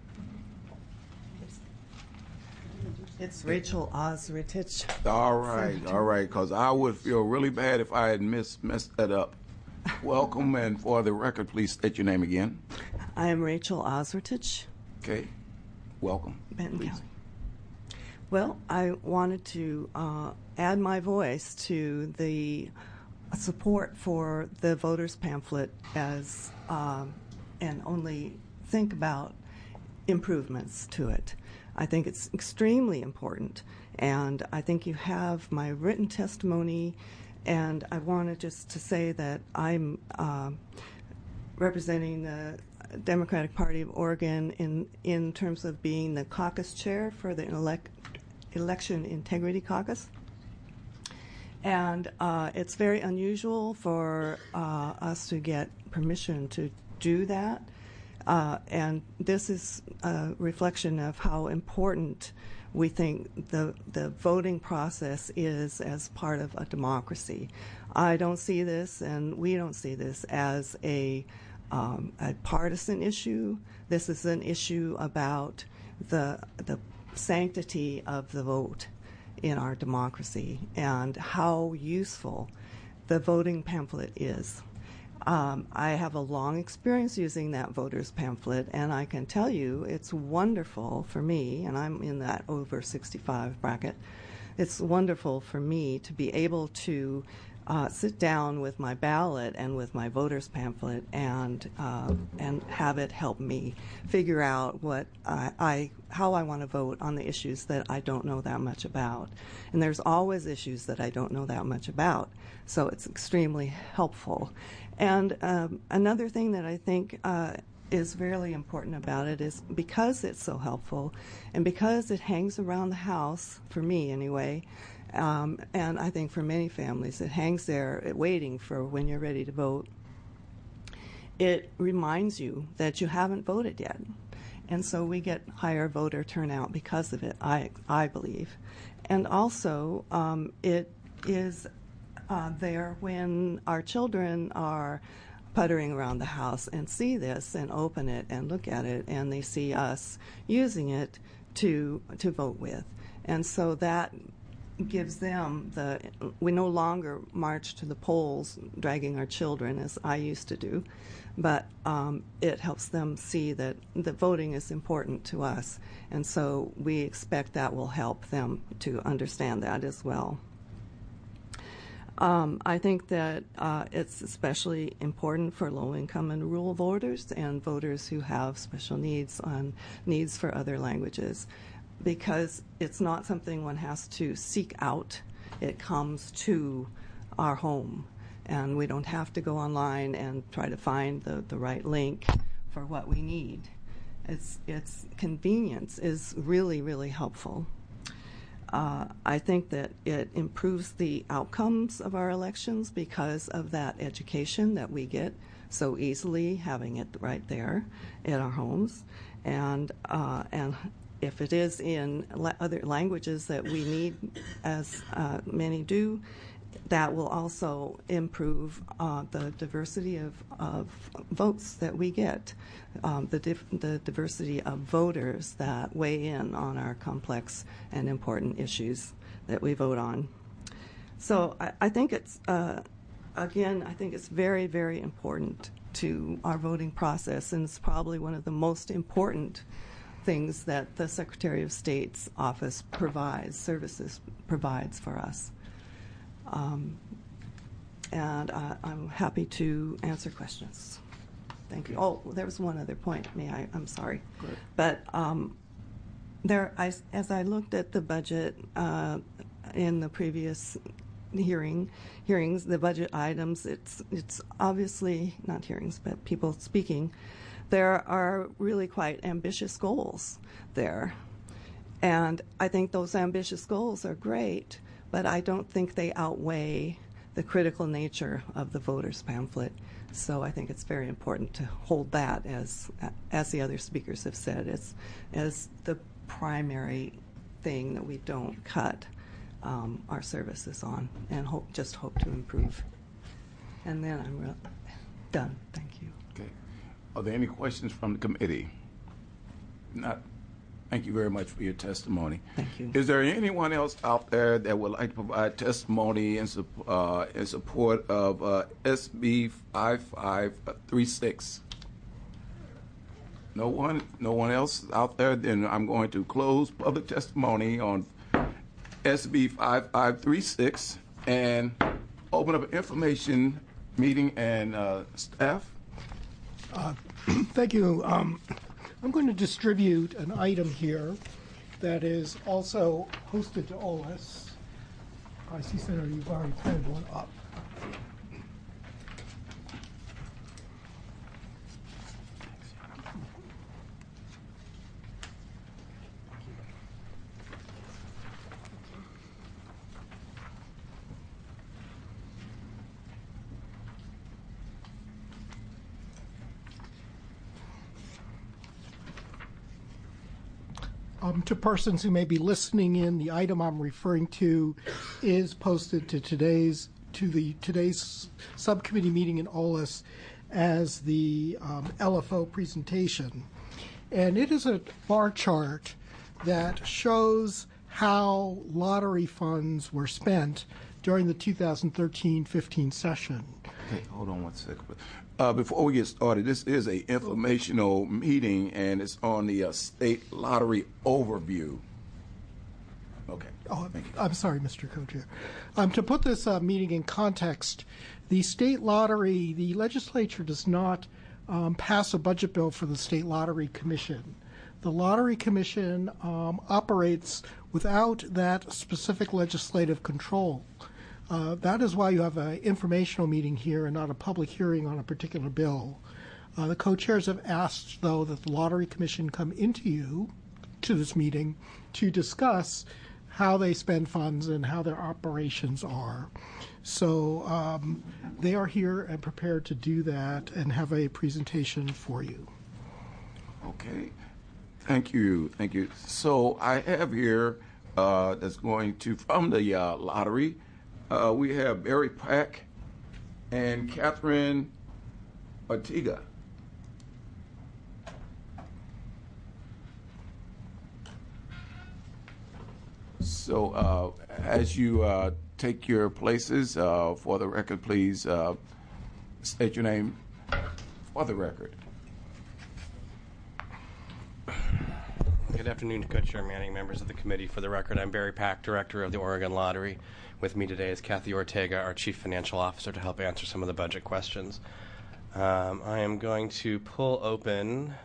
It's Rachel Osritich. All right, because I would feel really bad if I had messed that up. Welcome, and for the record, please state your name again. I am Rachel Osritich. Okay, welcome. Benton County. Well, I wanted to add my voice to the support for the voters pamphlet as and only think about improvements to it. I think it's extremely important, and I think you have my written testimony, and I wanted just to say that I'm representing the Democratic Party of Oregon in terms of being the caucus chair for the Election Integrity Caucus. And it's very unusual for us to get permission to do that. And this is a reflection of how important we think the voting process is as part of a democracy. I don't see this, and we don't see this, as a partisan issue. This is an issue about the sanctity of the vote in our democracy and how useful the voting pamphlet is. I have a long experience using that voter's pamphlet, and I can tell you it's wonderful for me, and I'm in that over 65 bracket. It's wonderful for me to be able to sit down with my ballot and with my voter's pamphlet and have it help me figure out what how I want to vote on the issues that I don't know that much about. And there's always issues that I don't know that much about, so it's extremely helpful. And another thing that I think is really important about it is because it's so helpful and because it hangs around the house, for me anyway, and I think for many families, it hangs there waiting for when you're ready to vote. It reminds you that you haven't voted yet. And so we get higher voter turnout because of it, I believe. And also, it is there when our children are puttering around the house and see this and open it and look at it, and they see us using it to vote with. And so that gives them we no longer march to the polls dragging our children as I used to do, but it helps them see that the voting is important to us, and so we expect that will help them to understand that as well. I think that it's especially important for low-income and rural voters and voters who have special needs on needs for other languages, because it's not something one has to seek out. It comes to our home, and we don't have to go online and try to find the right link for what we need. Its convenience is really, really helpful. I think that it improves the outcomes of our elections because of that education that we get so easily, having it right there in our homes, and if it is in other languages that we need, as many do, that will also improve the diversity of votes that we get, the diversity of voters that weigh in on our complex and important issues that we vote on. So I think it's, again, I think it's very, very important to our voting process, and it's probably one of the most important things that the Secretary of State's office provides for us. And I'm happy to answer questions. Thank you. Oh, there was one other point. I'm sorry. Good. But as I looked at the budget in the previous hearings, the budget items, it's obviously not hearings, but people speaking. There are really quite ambitious goals there. And I think those ambitious goals are great, but I don't think they outweigh the critical nature of the voter's pamphlet. So I think it's very important to hold that, as the other speakers have said, as the primary thing that we don't cut our services on, and just hope to improve. And then I'm done. Thank you. Okay. Are there any questions from the committee? Not. Thank you very much for your testimony. Thank you. Is there anyone else out there that would like to provide testimony in support of SB 5536? No one else out there? Then I'm going to close public testimony on SB 5536 and open up an information meeting and staff. Thank you. I'm going to distribute an item here that is also hosted to OLS. I see, Senator, you've already printed one up. To persons who may be listening in, the item I'm referring to is posted to today's subcommittee meeting in OLS as the LFO presentation. And it is a bar chart that shows how lottery funds were spent during the 2013-15 session. Hey, hold on 1 second. Before we get started, this is a informational meeting, and it's on the state lottery overview. Okay. Oh, I'm sorry, Mr. Co-Chair. To put this meeting in context, the state lottery, the legislature does not pass a budget bill for the State Lottery Commission. The Lottery Commission operates without that specific legislative control. That is why you have an informational meeting here and not a public hearing on a particular bill. The co-chairs have asked, though, that the Lottery Commission come to this meeting to discuss how they spend funds and how their operations are. So they are here and prepared to do that and have a presentation for you. Okay. Thank you. Thank you. So I have here that's going to, from the lottery, we have Barry Pack and Catherine Ortega. So as you take your places, for the record, please state your name for the record. Good afternoon, Co-Chair Manning, members of the committee. For the record, I'm Barry Pack, Director of the Oregon Lottery. With me today is Kathy Ortega, our Chief Financial Officer, to help answer some of the budget questions. I am going to pull open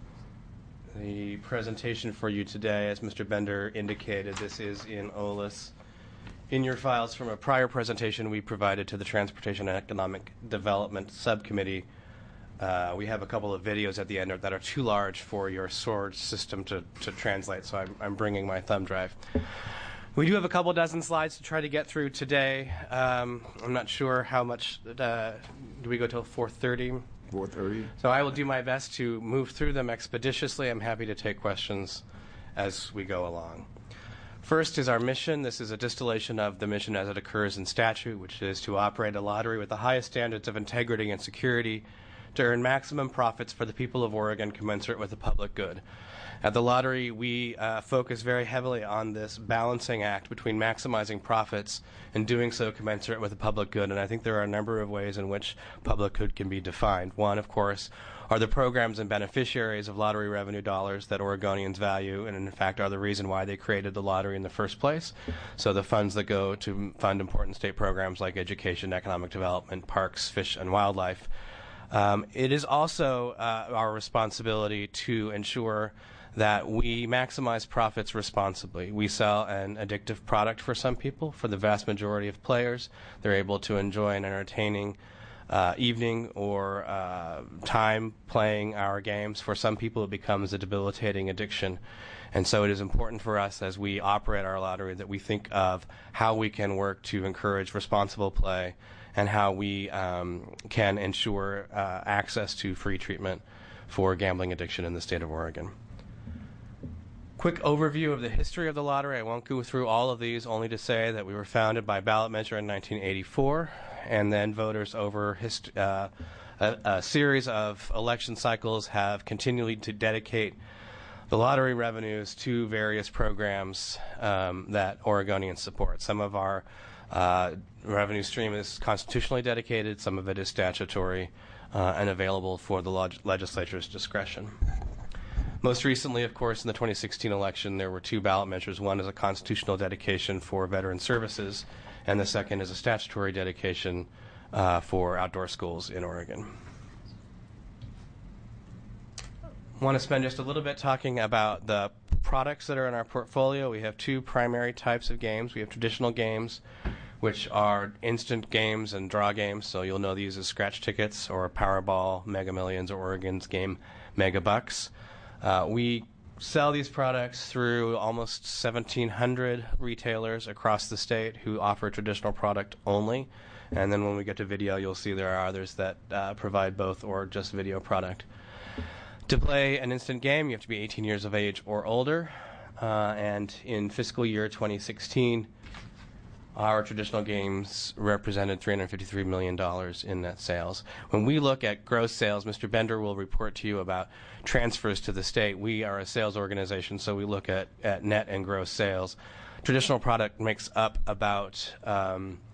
the presentation for you today. As Mr. Bender indicated, this is in OLIS. In your files from a prior presentation we provided to the Transportation and Economic Development Subcommittee, we have a couple of videos at the end that are too large for your SWORD system to translate, so I'm bringing my thumb drive. We do have a couple dozen slides to try to get through today. I'm not sure how much. Do we go till 4:30? 4:30. So I will do my best to move through them expeditiously. I'm happy to take questions as we go along. First is our mission. This is a distillation of the mission as it occurs in statute, which is to operate a lottery with the highest standards of integrity and security to earn maximum profits for the people of Oregon commensurate with the public good. At the lottery, we focus very heavily on this balancing act between maximizing profits and doing so commensurate with the public good. And I think there are a number of ways in which public good can be defined. One, of course, are the programs and beneficiaries of lottery revenue dollars that Oregonians value and, in fact, are the reason why they created the lottery in the first place. So the funds that go to fund important state programs like education, economic development, parks, fish, and wildlife. It is also our responsibility to ensure that we maximize profits responsibly. We sell an addictive product for some people. For the vast majority of players, they're able to enjoy an entertaining evening or time playing our games. For some people, it becomes a debilitating addiction. And so it is important for us as we operate our lottery that we think of how we can work to encourage responsible play and how we can ensure access to free treatment for gambling addiction in the state of Oregon. Quick overview of the history of the lottery. I won't go through all of these, only to say that we were founded by ballot measure in 1984, and then voters over a series of election cycles have continued to dedicate the lottery revenues to various programs that Oregonians support. Some of our revenue stream is constitutionally dedicated, some of it is statutory and available for the legislature's discretion. Most recently, of course, in the 2016 election, there were two ballot measures. One is a constitutional dedication for veteran services, and the second is a statutory dedication for outdoor schools in Oregon. I want to spend just a little bit talking about the products that are in our portfolio. We have two primary types of games. We have traditional games, which are instant games and draw games, so you'll know these as scratch tickets or Powerball, Mega Millions, or Oregon's game Mega Bucks. We sell these products through almost 1,700 retailers across the state who offer traditional product only. And then when we get to video, you'll see there are others that provide both or just video product. To play an instant game, you have to be 18 years of age or older. And in fiscal year 2016, our traditional games represented $353 million in net sales. When we look at gross sales, Mr. Bender will report to you about transfers to the state. We are a sales organization, so we look at net and gross sales. Traditional product makes up about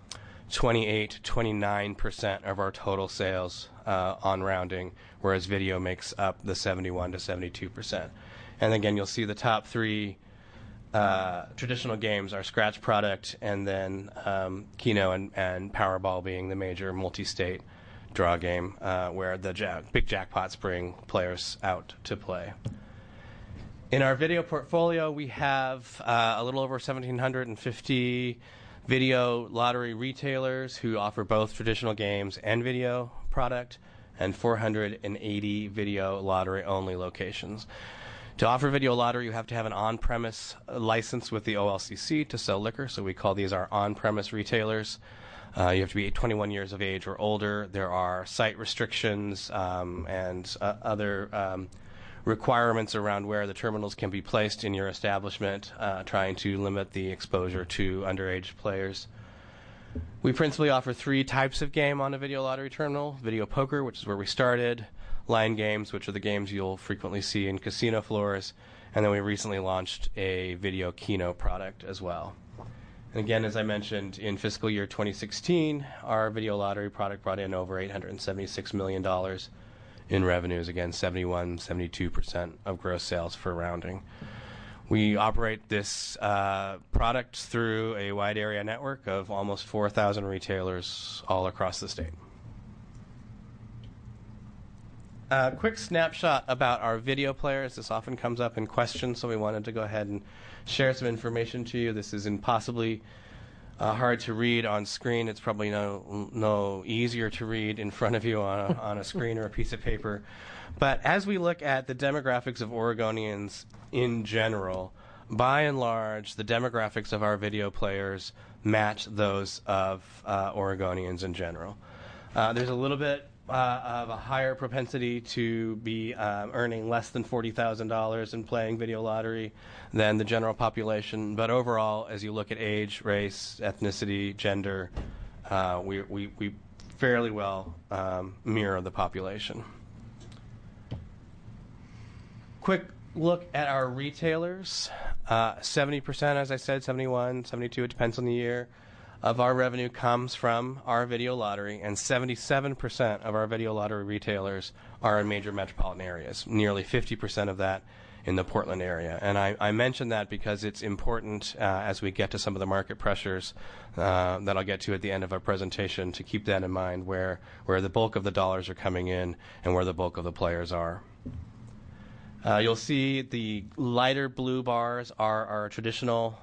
28, 29% of our total sales on rounding, whereas video makes up the 71 to 72%. And again, you'll see the top three traditional games are Scratch product, and then Keno and Powerball being the major multi-state draw game where the big jackpots bring players out to play. In our video portfolio, we have a little over 1,750 video lottery retailers who offer both traditional games and video product, and 480 video lottery-only locations. To offer video lottery, you have to have an on-premise license with the OLCC to sell liquor, so we call these our on-premise retailers. You have to be 21 years of age or older. There are site restrictions and other requirements around where the terminals can be placed in your establishment, trying to limit the exposure to underage players. We principally offer three types of game on a video lottery terminal: video poker, which is where we started; line games, which are the games you'll frequently see in casino floors; and then we recently launched a video Keno product as well. And again, as I mentioned, in fiscal year 2016, our video lottery product brought in over $876 million in revenues, again 71-72% of gross sales for rounding. We operate this product through a wide area network of almost 4,000 retailers all across the state. A quick snapshot about our video players. This often comes up in questions, so we wanted to go ahead and share some information to you. This is impossibly hard to read on screen. It's probably no easier to read in front of you on a screen or a piece of paper. But as we look at the demographics of Oregonians in general, by and large, the demographics of our video players match those of Oregonians in general. There's a little bit of a higher propensity to be earning less than $40,000 in playing video lottery than the general population. But overall, as you look at age, race, ethnicity, gender, we fairly well mirror the population. Quick look at our retailers. 70%, as I said, 71, 72, it depends on the year, of our revenue comes from our video lottery, and 77% of our video lottery retailers are in major metropolitan areas, nearly 50% of that in the Portland area. And I mention that because it's important as we get to some of the market pressures that I'll get to at the end of our presentation, to keep that in mind, where the bulk of the dollars are coming in and where the bulk of the players are. You'll see the lighter blue bars are our traditional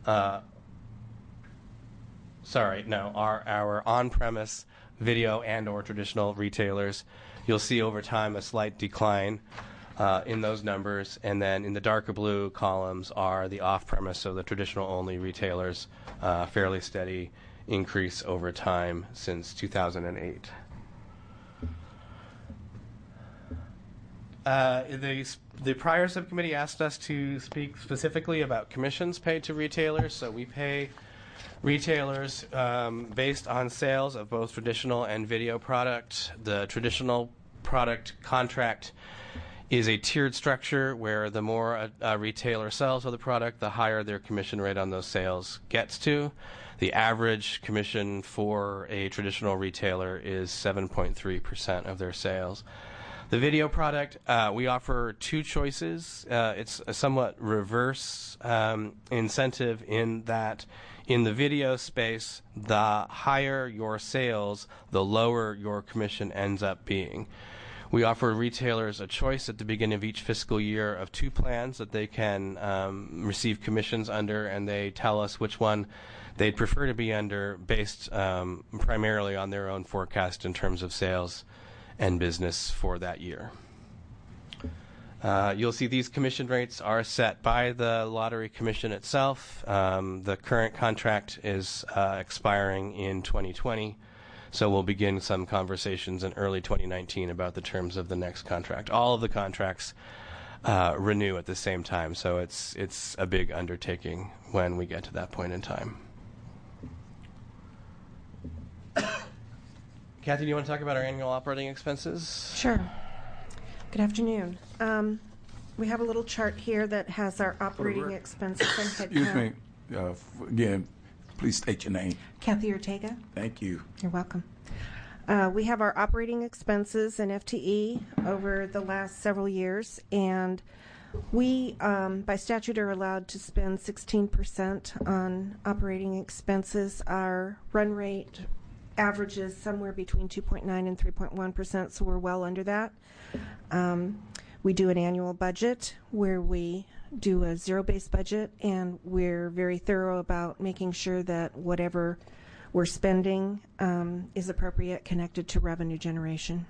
our on-premise video and or traditional retailers. You'll see over time a slight decline in those numbers, and then in the darker blue columns are the off-premise, so the traditional-only retailers, fairly steady increase over time since 2008. The prior subcommittee asked us to speak specifically about commissions paid to retailers, so we pay retailers based on sales of both traditional and video product. The traditional product contract is a tiered structure where the more a retailer sells of the product, the higher their commission rate on those sales gets to. The average commission for a traditional retailer is 7.3% of their sales. The video product, we offer two choices. It's a somewhat reverse incentive in that in the video space, the higher your sales, the lower your commission ends up being. We offer retailers a choice at the beginning of each fiscal year of two plans that they can receive commissions under, and they tell us which one they'd prefer to be under based primarily on their own forecast in terms of sales and business for that year. You'll see these commission rates are set by the Lottery Commission itself. The current contract is expiring in 2020, so we'll begin some conversations in early 2019 about the terms of the next contract. All of the contracts renew at the same time, so it's a big undertaking when we get to that point in time. Kathy, do you want to talk about our annual operating expenses? Sure. Good afternoon. We have a little chart here that has our operating expenses and headcount. Excuse me. Again, Please state your name. Kathy Ortega. Thank you. You're welcome. We have our operating expenses and FTE over the last several years, and we, by statute, are allowed to spend 16% on operating expenses. Our run rate averages somewhere between 2.9 and 3.1%, so we're well under that. We do an annual budget where we do a zero-based budget, and we're very thorough about making sure that whatever we're spending is appropriate, connected to revenue generation.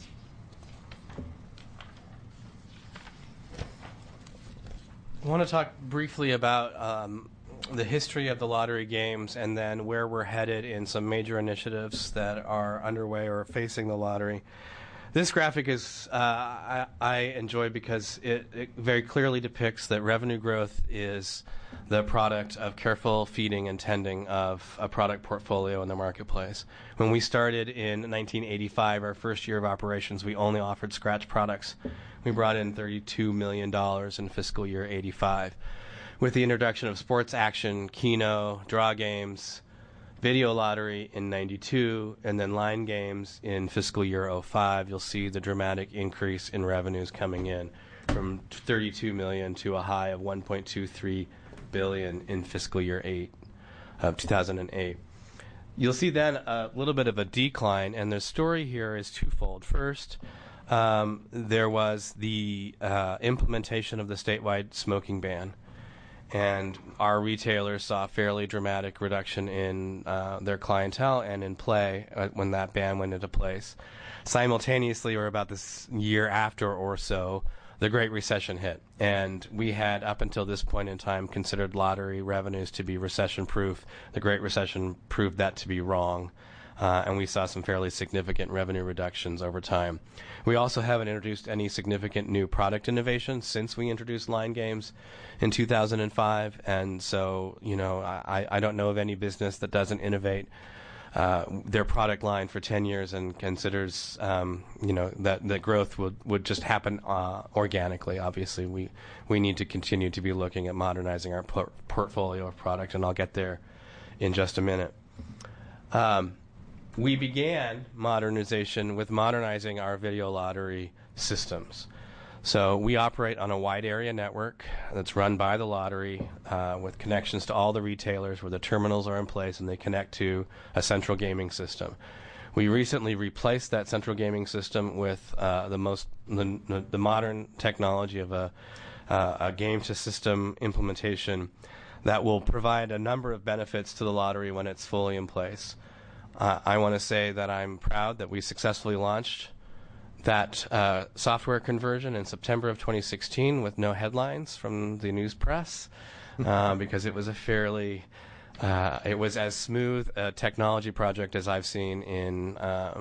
I want to talk briefly about the history of the lottery games and then where we're headed in some major initiatives that are underway or facing the lottery. This graphic is I enjoy because it very clearly depicts that revenue growth is the product of careful feeding and tending of a product portfolio in the marketplace. When we started in 1985, our first year of operations, we only offered scratch products. We brought in $32 million in fiscal year 85. With the introduction of sports action, Keno, draw games, video lottery in 92, and then line games in fiscal year 05, you'll see the dramatic increase in revenues coming in from 32 million to a high of 1.23 billion in fiscal year 2008. You'll see then a little bit of a decline, and the story here is twofold. First, there was the implementation of the statewide smoking ban, and our retailers saw a fairly dramatic reduction in their clientele and in play when that ban went into place. Simultaneously, or about this year after or so, the Great Recession hit. And we had, up until this point in time, considered lottery revenues to be recession-proof. The Great Recession proved that to be wrong. And we saw some fairly significant revenue reductions over time. We also haven't introduced any significant new product innovations since we introduced line games in 2005, and so I don't know of any business that doesn't innovate their product line for 10 years and considers that growth would just happen organically. Obviously, we need to continue to be looking at modernizing our portfolio of product, and I'll get there in just a minute. We began modernization with modernizing our video lottery systems. So we operate on a wide area network that's run by the lottery with connections to all the retailers where the terminals are in place and they connect to a central gaming system. We recently replaced that central gaming system with the modern technology of a game-to-system implementation that will provide a number of benefits to the lottery when it's fully in place. I want to say that I'm proud that we successfully launched that software conversion in September of 2016 with no headlines from the news press because it was it was as smooth a technology project as I've seen in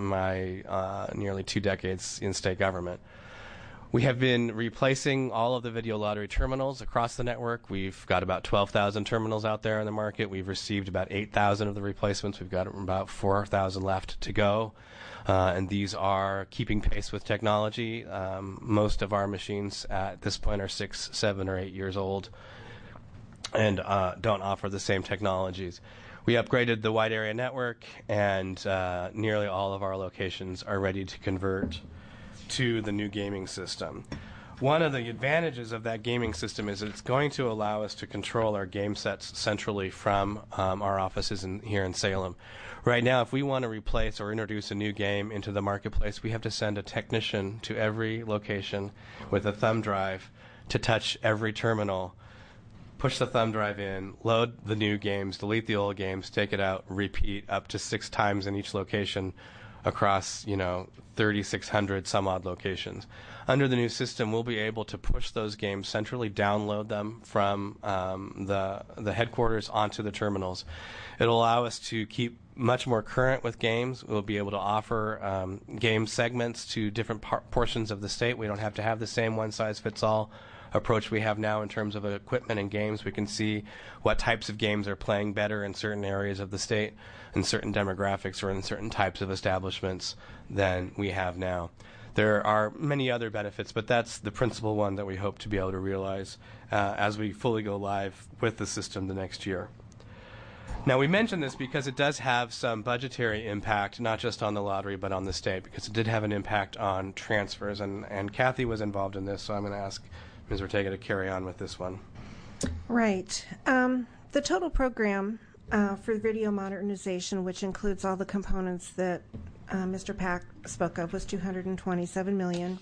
my nearly 2 decades in state government. We have been replacing all of the video lottery terminals across the network. We've got about 12,000 terminals out there in the market. We've received about 8,000 of the replacements. We've got about 4,000 left to go. And these are keeping pace with technology. Most of our machines at this point are 6, 7, or 8 years old and don't offer the same technologies. We upgraded the wide area network, and nearly all of our locations are ready to convert to the new gaming system. One of the advantages of that gaming system is that it's going to allow us to control our game sets centrally from our offices here in Salem. Right now, if we want to replace or introduce a new game into the marketplace, we have to send a technician to every location with a thumb drive to touch every terminal, push the thumb drive in, load the new games, delete the old games, take it out, repeat up to 6 times in each location across 3,600 some odd locations. Under the new system, we'll be able to push those games centrally, download them from the headquarters onto the terminals. It'll allow us to keep much more current with games. We'll be able to offer game segments to different portions of the state. We don't have to have the same one-size-fits-all approach we have now in terms of equipment and games. We can see what types of games are playing better in certain areas of the state, in certain demographics, or in certain types of establishments than we have now. There are many other benefits, but that's the principal one that we hope to be able to realize as we fully go live with the system the next year. Now, we mention this because it does have some budgetary impact, not just on the lottery, but on the state, because it did have an impact on transfers. And Kathy was involved in this, so I'm going to ask Ms. Ortega to carry on with this one. Right. The total program for video modernization, which includes all the components that Mr. Pack spoke of, was $227 million.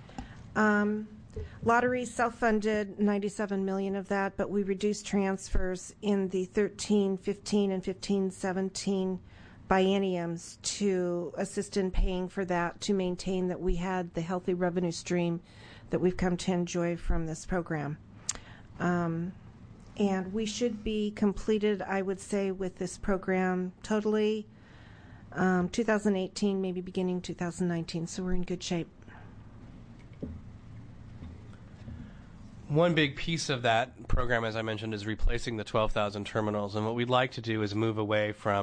Lottery self-funded $97 million of that, but we reduced transfers in the 13-15 and 15-17 bienniums to assist in paying for that, to maintain that we had the healthy revenue stream that we've come to enjoy from this program. And we should be completed, I would say, with this program totally 2018, maybe beginning 2019, so we're in good shape. One big piece of that program, as I mentioned, is replacing the 12,000 terminals. And what we'd like to do is move away from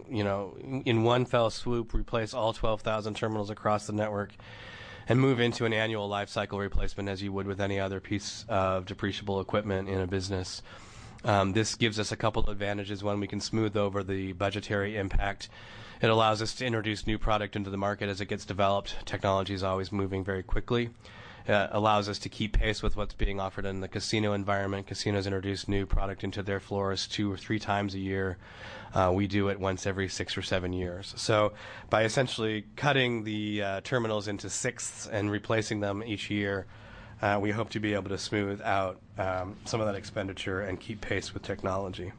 in one fell swoop, replace all 12,000 terminals across the network and move into an annual life cycle replacement as you would with any other piece of depreciable equipment in a business. This gives us a couple of advantages. One, we can smooth over the budgetary impact. It allows us to introduce new product into the market as it gets developed. Technology is always moving very quickly. Allows us to keep pace with what's being offered in the casino environment. Casinos introduce new product into their floors 2 or 3 times a year. We do it once every 6 or 7 years. So by essentially cutting the terminals into sixths and replacing them each year, we hope to be able to smooth out some of that expenditure and keep pace with technology.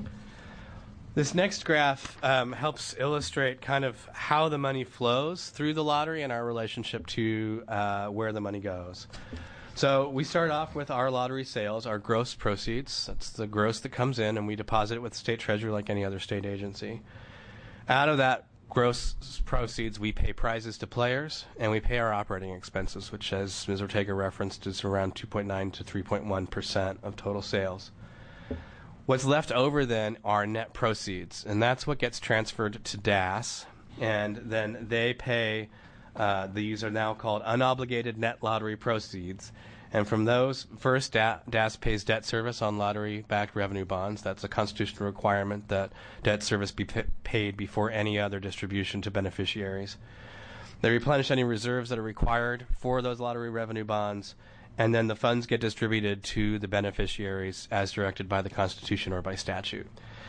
This next graph helps illustrate kind of how the money flows through the lottery and our relationship to where the money goes. So we start off with our lottery sales, our gross proceeds. That's the gross that comes in, and we deposit it with the state treasury like any other state agency. Out of that gross proceeds, we pay prizes to players, and we pay our operating expenses, which, as Ms. Ortega referenced, is around 2.9 to 3.1% of total sales. What's left over then are net proceeds, and that's what gets transferred to DAS, and then they pay, these are now called unobligated net lottery proceeds, and from those, first DAS pays debt service on lottery-backed revenue bonds. That's a constitutional requirement that debt service be paid before any other distribution to beneficiaries. They replenish any reserves that are required for those lottery revenue bonds, and then the funds get distributed to the beneficiaries as directed by the Constitution or by statute.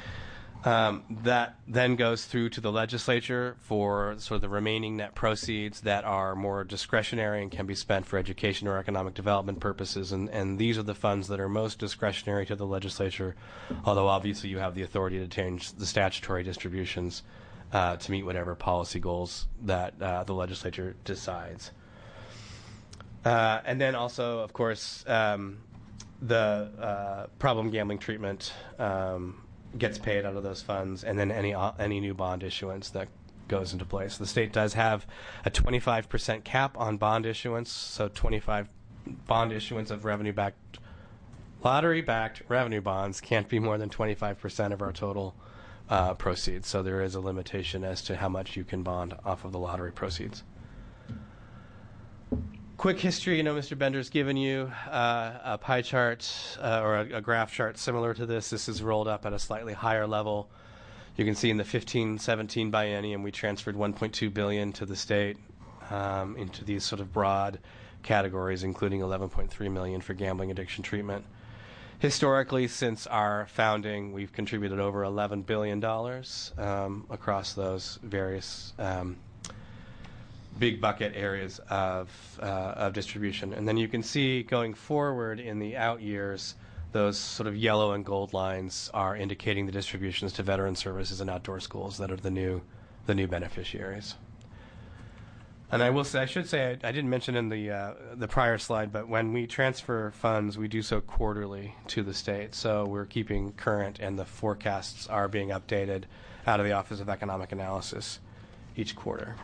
That then goes through to the legislature for sort of the remaining net proceeds that are more discretionary and can be spent for education or economic development purposes. And these are the funds that are most discretionary to the legislature, although obviously you have the authority to change the statutory distributions to meet whatever policy goals that the legislature decides. And then also, of course, the problem gambling treatment gets paid out of those funds, and then any new bond issuance that goes into place. The state does have a 25% cap on bond issuance, so 25 bond issuance of revenue-backed, lottery-backed revenue bonds can't be more than 25% of our total proceeds. So there is a limitation as to how much you can bond off of the lottery proceeds. Quick history, Mr. Bender's given you a pie chart or a graph chart similar to this. This is rolled up at a slightly higher level. You can see in the 15-17 biennium, we transferred $1.2 billion to the state into these sort of broad categories, including $11.3 million for gambling addiction treatment. Historically, since our founding, we've contributed over $11 billion across those various big bucket areas of distribution. And then you can see going forward in the out years, those sort of yellow and gold lines are indicating the distributions to veteran services and outdoor schools that are the new beneficiaries. And I should say, I didn't mention in the prior slide, but when we transfer funds, we do so quarterly to the state. So we're keeping current, and the forecasts are being updated out of the Office of Economic Analysis each quarter.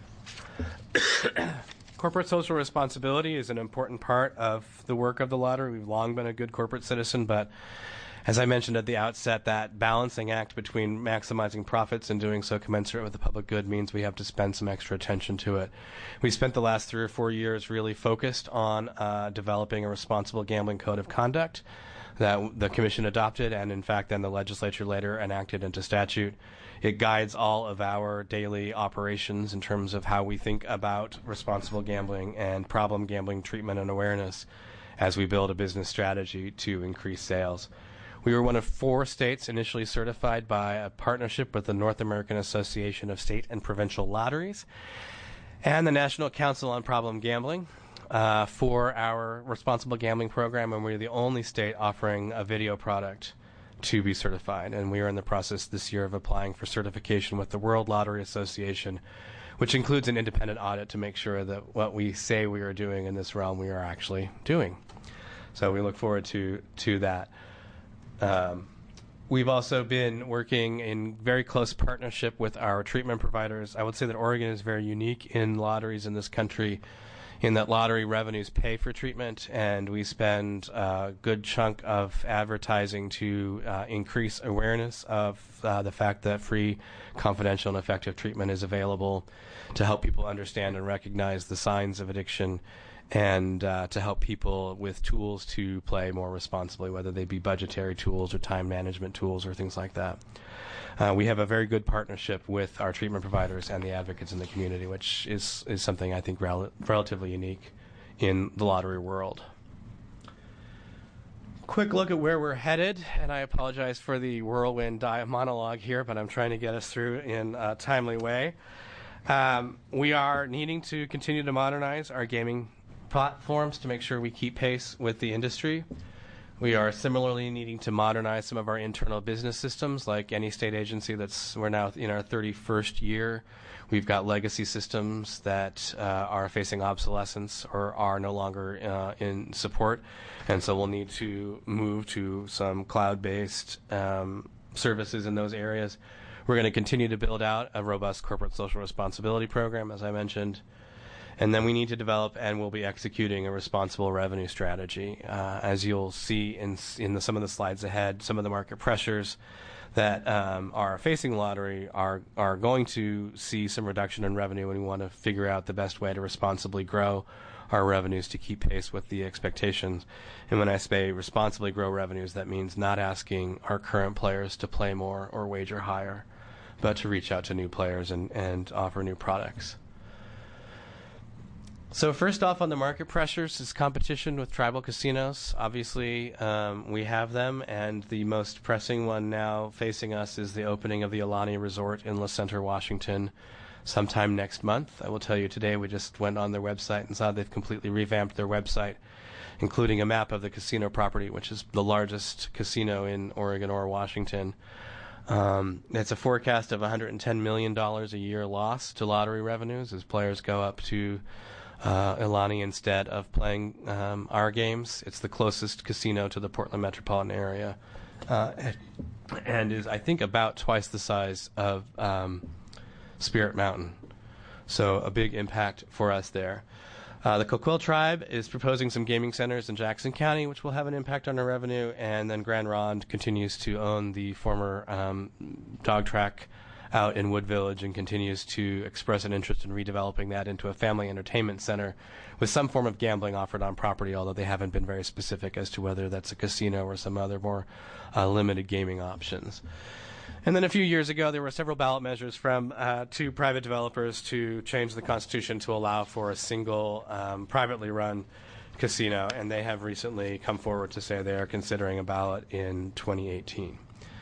Corporate social responsibility is an important part of the work of the lottery. We've long been a good corporate citizen, but as I mentioned at the outset, that balancing act between maximizing profits and doing so commensurate with the public good means we have to spend some extra attention to it. We spent the last 3 or 4 years really focused on developing a responsible gambling code of conduct. that the Commission adopted, and in fact then the legislature later enacted into statute. It guides all of our daily operations in terms of how we think about responsible gambling and problem gambling treatment and awareness as we build a business strategy to increase sales. We were one of 4 states initially certified by a partnership with the North American Association of State and Provincial Lotteries and the National Council on Problem Gambling for our responsible gambling program, and we're the only state offering a video product to be certified. And we are in the process this year of applying for certification with the World Lottery Association, which includes an independent audit to make sure that what we say we are doing in this realm we are actually doing. So we look forward to that. We've also been working in very close partnership with our treatment providers. I would say that Oregon is very unique in lotteries in this country, in that lottery revenues pay for treatment, and we spend a good chunk of advertising to increase awareness of the fact that free, confidential, and effective treatment is available to help people understand and recognize the signs of addiction, and to help people with tools to play more responsibly, whether they be budgetary tools or time management tools or things like that. We have a very good partnership with our treatment providers and the advocates in the community, which is something I think relatively unique in the lottery world. Quick look at where we're headed, and I apologize for the whirlwind monologue here, but I'm trying to get us through in a timely way. We are needing to continue to modernize our gaming platforms to make sure we keep pace with the industry. We are similarly needing to modernize some of our internal business systems. Like any state agency, we're now in our 31st year. We've got legacy systems that are facing obsolescence or are no longer in support, and so we'll need to move to some cloud-based services in those areas. We're going to continue to build out a robust corporate social responsibility program, as I mentioned. And then we need to develop, and we'll be executing, a responsible revenue strategy. As you'll see in some of the slides ahead, some of the market pressures that are facing lottery are going to see some reduction in revenue, and we want to figure out the best way to responsibly grow our revenues to keep pace with the expectations. And when I say responsibly grow revenues, that means not asking our current players to play more or wager higher, but to reach out to new players and offer new products. So first off, on the market pressures is competition with tribal casinos. Obviously, we have them, and the most pressing one now facing us is the opening of the Aulani Resort in La Center, Washington, sometime next month. I will tell you today, we just went on their website and saw they've completely revamped their website, including a map of the casino property, which is the largest casino in Oregon or Washington. It's a forecast of $110 million a year loss to lottery revenues as players go up to Aulani instead of playing our games. It's the closest casino to the Portland metropolitan area, and is, I think, about twice the size of Spirit Mountain. So a big impact for us there. The Coquille Tribe is proposing some gaming centers in Jackson County, which will have an impact on our revenue, and then Grand Ronde continues to own the former dog track out in Wood Village and continues to express an interest in redeveloping that into a family entertainment center with some form of gambling offered on property, although they haven't been very specific as to whether that's a casino or some other more limited gaming options. And then a few years ago, there were several ballot measures from 2 private developers to change the Constitution to allow for a single privately run casino, and they have recently come forward to say they are considering a ballot in 2018.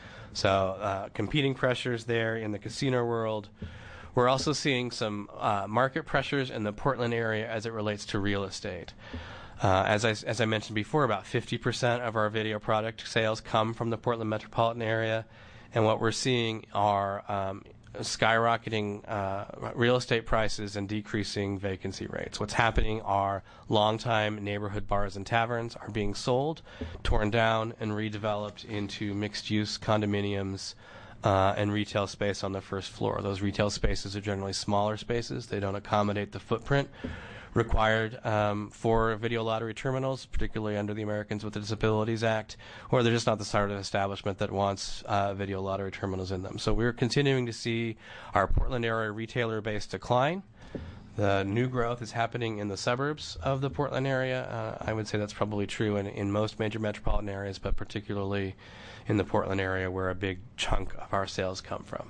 So competing pressures there in the casino world. We're also seeing some market pressures in the Portland area as it relates to real estate. As I mentioned before, about 50% of our video product sales come from the Portland metropolitan area, and what we're seeing are skyrocketing real estate prices and decreasing vacancy rates. What's happening are longtime neighborhood bars and taverns are being sold, torn down, and redeveloped into mixed-use condominiums and retail space on the first floor. Those retail spaces are generally smaller spaces. They don't accommodate the footprint required for video lottery terminals, particularly under the Americans with Disabilities Act, or they're just not the sort of establishment that wants video lottery terminals in them. So we're continuing to see our Portland area retailer base decline. the new growth is happening in the suburbs of the Portland area. I would say that's probably true in most major metropolitan areas, but particularly in the Portland area where a big chunk of our sales come from.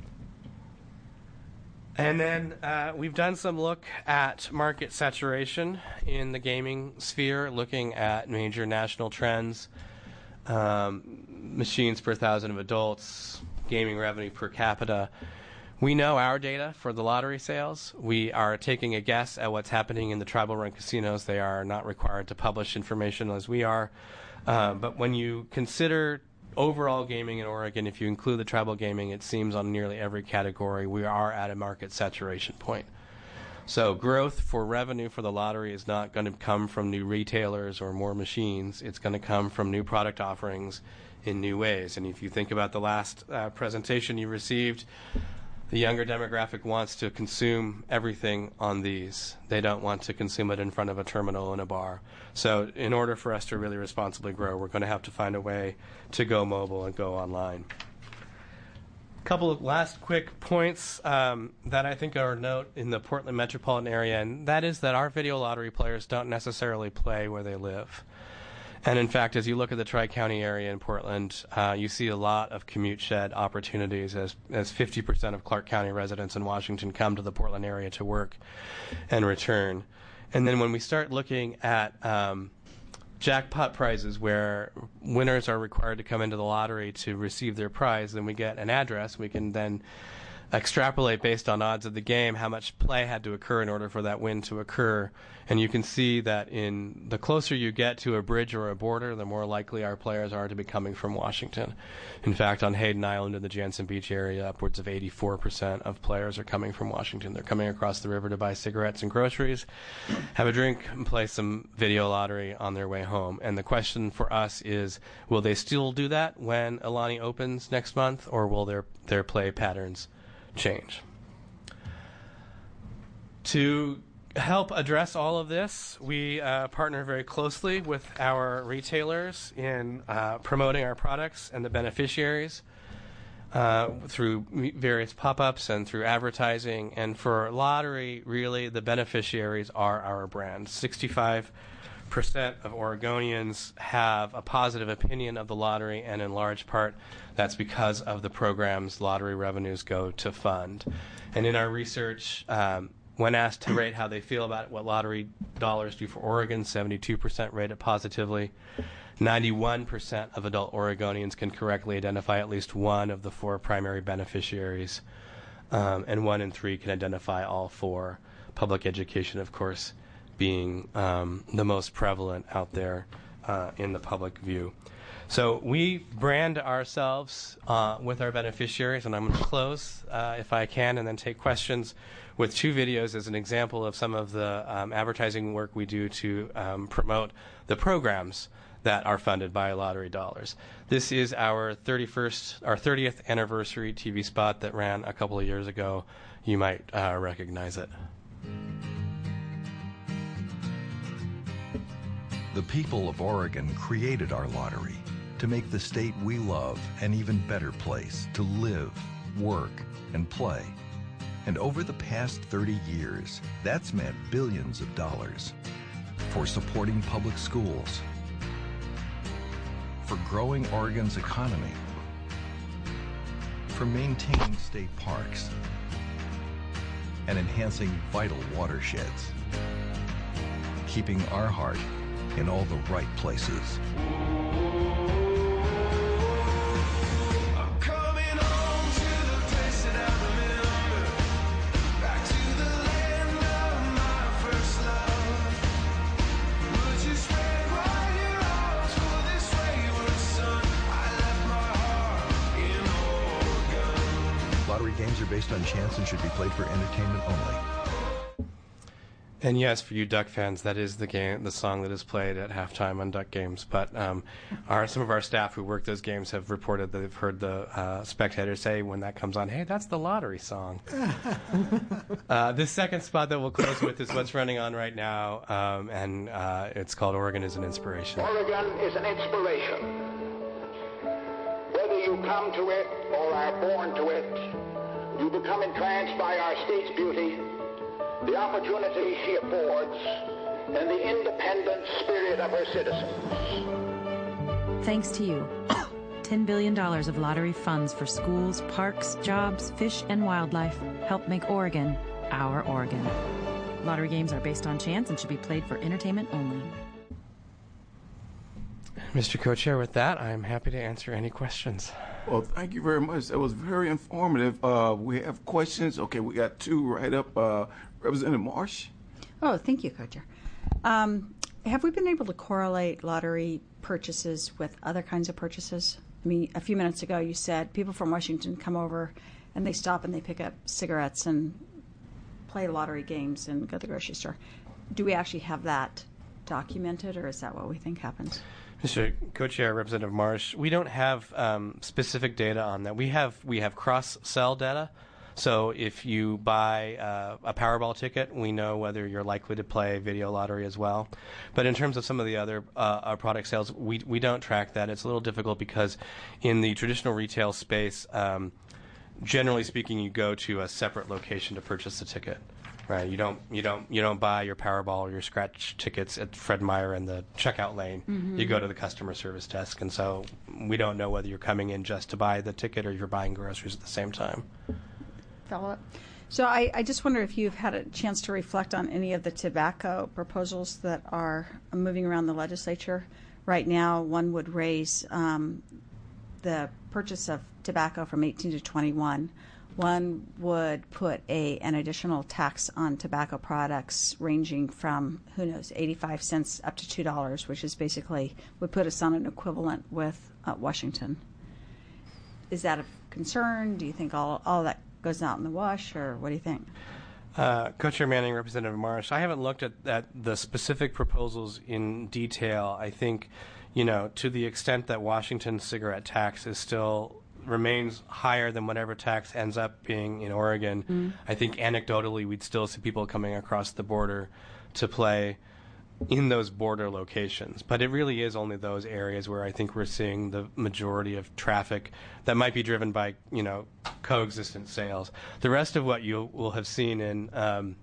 And then we've done some look at market saturation in the gaming sphere, looking at major national trends, machines per 1,000 of adults, gaming revenue per capita. We know our data for the lottery sales. We are taking a guess at what's happening in the tribal-run casinos. They are not required to publish information as we are. But when you consider overall gaming in Oregon, if you include the tribal gaming, it seems on nearly every category we are at a market saturation point. So growth for revenue for the lottery is not going to come from new retailers or more machines. It's going to come from new product offerings in new ways. And if you think about the last presentation you received, the younger demographic wants to consume everything on these. They don't want to consume it in front of a terminal in a bar. So in order for us to really responsibly grow, we're going to have to find a way to go mobile and go online. A couple of last quick points that I think are of note in the Portland metropolitan area, and that is that our video lottery players don't necessarily play where they live. And in fact, as you look at the Tri-County area in Portland, you see a lot of commute shed opportunities as 50% of Clark County residents in Washington come to the Portland area to work and return. And then when we start looking at jackpot prizes where winners are required to come into the lottery to receive their prize, then we get an address. We can then extrapolate based on odds of the game how much play had to occur in order for that win to occur. And you can see that in the closer you get to a bridge or a border, the more likely our players are to be coming from Washington. In fact, on Hayden Island in the Jansen Beach area, upwards of 84% of players are coming from Washington. They're coming across the river to buy cigarettes and groceries, have a drink, and play some video lottery on their way home. And the question for us is, will they still do that when Alani opens next month, or will their play patterns change? To help address all of this, we partner very closely with our retailers in promoting our products and the beneficiaries through various pop-ups and through advertising. And for lottery, really, the beneficiaries are our brand. 65% of Oregonians have a positive opinion of the lottery, and in large part, that's because of the programs lottery revenues go to fund. And in our research, when asked to rate how they feel about what lottery dollars do for Oregon, 72% rate it positively. 91% of adult Oregonians can correctly identify at least one of the four primary beneficiaries, and 1 in 3 can identify all four. Public education, of course, being the most prevalent out there in the public view. So we brand ourselves with our beneficiaries, and I'm going to close, if I can, and then take questions with 2 videos as an example of some of the advertising work we do to promote the programs that are funded by lottery dollars. This is our 30th anniversary TV spot that ran a couple of years ago. You might recognize it. The people of Oregon created our lottery to make the state we love an even better place to live, work, and play. And over the past 30 years, that's meant billions of dollars for supporting public schools, for growing Oregon's economy, for maintaining state parks, and enhancing vital watersheds, keeping our heart in all the right places. Lottery games are based on chance and should be played for entertainment only. And yes, for you Duck fans, that is the song that is played at halftime on Duck games. But some of our staff who work those games have reported that they've heard the spectators say when that comes on, "Hey, that's the lottery song." This second spot that we'll close with is what's running on right now, and it's called "Oregon is an Inspiration." Oregon is an inspiration. Whether you come to it or are born to it, you become entranced by our state's beauty, the opportunity she affords, and the independent spirit of her citizens. Thanks to you, $10 billion of lottery funds for schools, parks, jobs, fish, and wildlife help make Oregon our Oregon. Lottery games are based on chance and should be played for entertainment only. Mr. Co-Chair, with that, I'm happy to answer any questions. Well, thank you very much. That was very informative. We have questions. Okay, we got two right up. Representative Marsh. Oh, thank you, Co-Chair. Have we been able to correlate lottery purchases with other kinds of purchases? I mean, a few minutes ago you said people from Washington come over and they stop and they pick up cigarettes and play lottery games and go to the grocery store. Do we actually have that documented, or is that what we think happens? Mr. Co-Chair, Representative Marsh, we don't have specific data on that. We have cross-sell data. So if you buy a Powerball ticket, we know whether you're likely to play video lottery as well. But in terms of some of the other product sales, we don't track that. It's a little difficult because in the traditional retail space, generally speaking, you go to a separate location to purchase a ticket. Right, you don't buy your Powerball or your scratch tickets at Fred Meyer in the checkout lane. Mm-hmm. You go to the customer service desk, and so we don't know whether you're coming in just to buy the ticket or you're buying groceries at the same time. Follow up. So I just wonder if you've had a chance to reflect on any of the tobacco proposals that are moving around the legislature right now. One would raise the purchase of tobacco from 18 to 21. One would put an additional tax on tobacco products ranging from, 85 cents up to $2, which is basically would put us on an equivalent with Washington. Is that a concern? Do you think all that goes out in the wash, or what do you think? Co-Chair Manning, Representative Marsh, I haven't looked at the specific proposals in detail. I think, to the extent that Washington's cigarette tax remains higher than whatever tax ends up being in Oregon. Mm. I think anecdotally we'd still see people coming across the border to play in those border locations. But it really is only those areas where I think we're seeing the majority of traffic that might be driven by, coexistent sales. The rest of what you will have seen in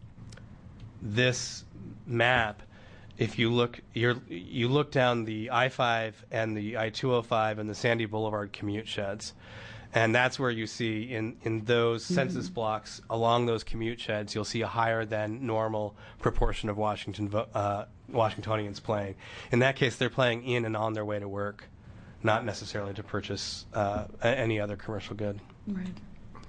this map, if you look down the I-5 and the I-205 and the Sandy Boulevard commute sheds, and that's where you see in those census blocks along those commute sheds, you'll see a higher than normal proportion of Washingtonians playing. In that case, they're playing in and on their way to work, not necessarily to purchase any other commercial good. Right.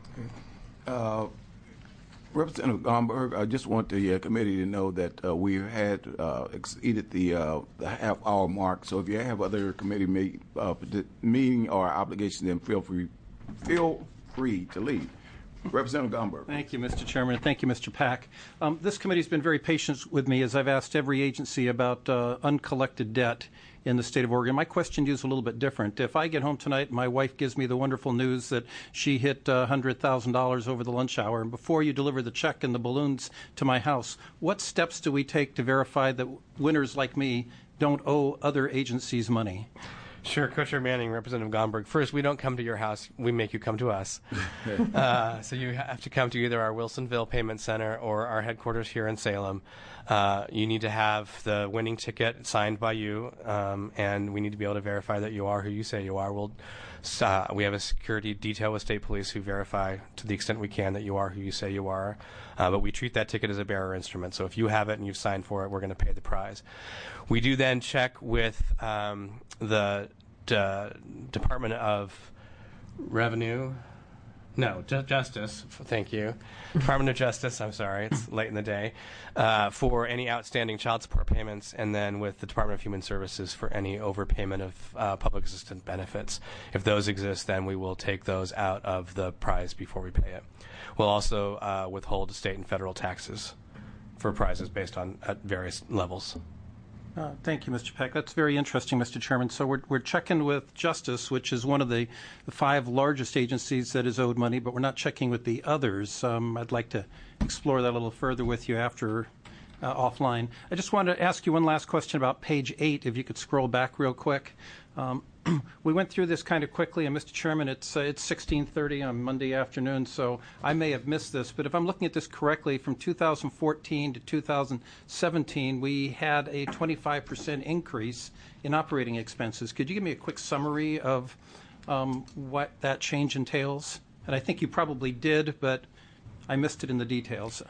Representative Gomberg, I just want the committee to know that we had exceeded the half-hour mark. So if you have other committee meeting or obligation, then feel free to leave. Representative Gomberg. Thank you, Mr. Chairman, and thank you, Mr. Pack. This committee has been very patient with me as I've asked every agency about uncollected debt in the state of Oregon. My question to you is a little bit different. If I get home tonight and my wife gives me the wonderful news that she hit $100,000 over the lunch hour, and before you deliver the check and the balloons to my house, what steps do we take to verify that winners like me don't owe other agencies money? Sure, Co-Chair Manning, Representative Gomberg. First, we don't come to your house. We make you come to us. So you have to come to either our Wilsonville Payment Center or our headquarters here in Salem. You need to have the winning ticket signed by you, and we need to be able to verify that you are who you say you are. We have a security detail with state police who verify to the extent we can that you are who you say you are. But we treat that ticket as a bearer instrument. So if you have it and you've signed for it, we're going to pay the prize. We do then check with the Department of Revenue. No, Justice. Thank you. Department of Justice. I'm sorry, it's late in the day. For any outstanding child support payments, and then with the Department of Human Services for any overpayment of public assistance benefits. If those exist, then we will take those out of the prize before we pay it. We'll also withhold state and federal taxes for prizes based on at various levels. Thank you, Mr. Peck. That's very interesting, Mr. Chairman. So we're checking with Justice, which is one of the 5 largest agencies that is owed money, but we're not checking with the others. I'd like to explore that a little further with you after offline. I just wanted to ask you one last question about page 8, if you could scroll back real quick. we went through this kind of quickly, and Mr. Chairman, it's 16:30 on Monday afternoon, so I may have missed this. But if I'm looking at this correctly, from 2014 to 2017, we had a 25% increase in operating expenses. Could you give me a quick summary of what that change entails? And I think you probably did, but I missed it in the details.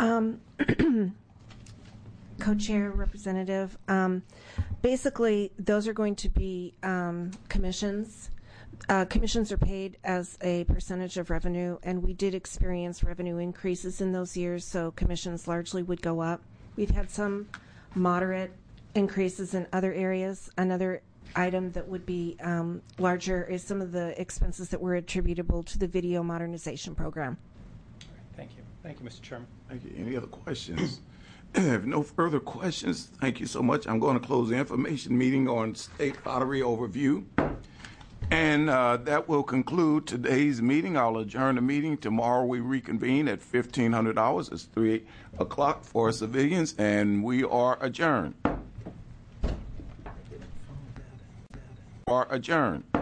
Co-chair, representative. Basically, those are going to be commissions. Commissions are paid as a percentage of revenue, and we did experience revenue increases in those years, so commissions largely would go up. We've had some moderate increases in other areas. Another item that would be larger is some of the expenses that were attributable to the video modernization program. Thank you. Thank you, Mr. Chairman. Thank you. Any other questions? If no further questions, thank you so much. I'm going to close the information meeting on state lottery overview. And that will conclude today's meeting. I'll adjourn the meeting. Tomorrow we reconvene at 1500 hours. It's 3 o'clock for civilians, and we are adjourned.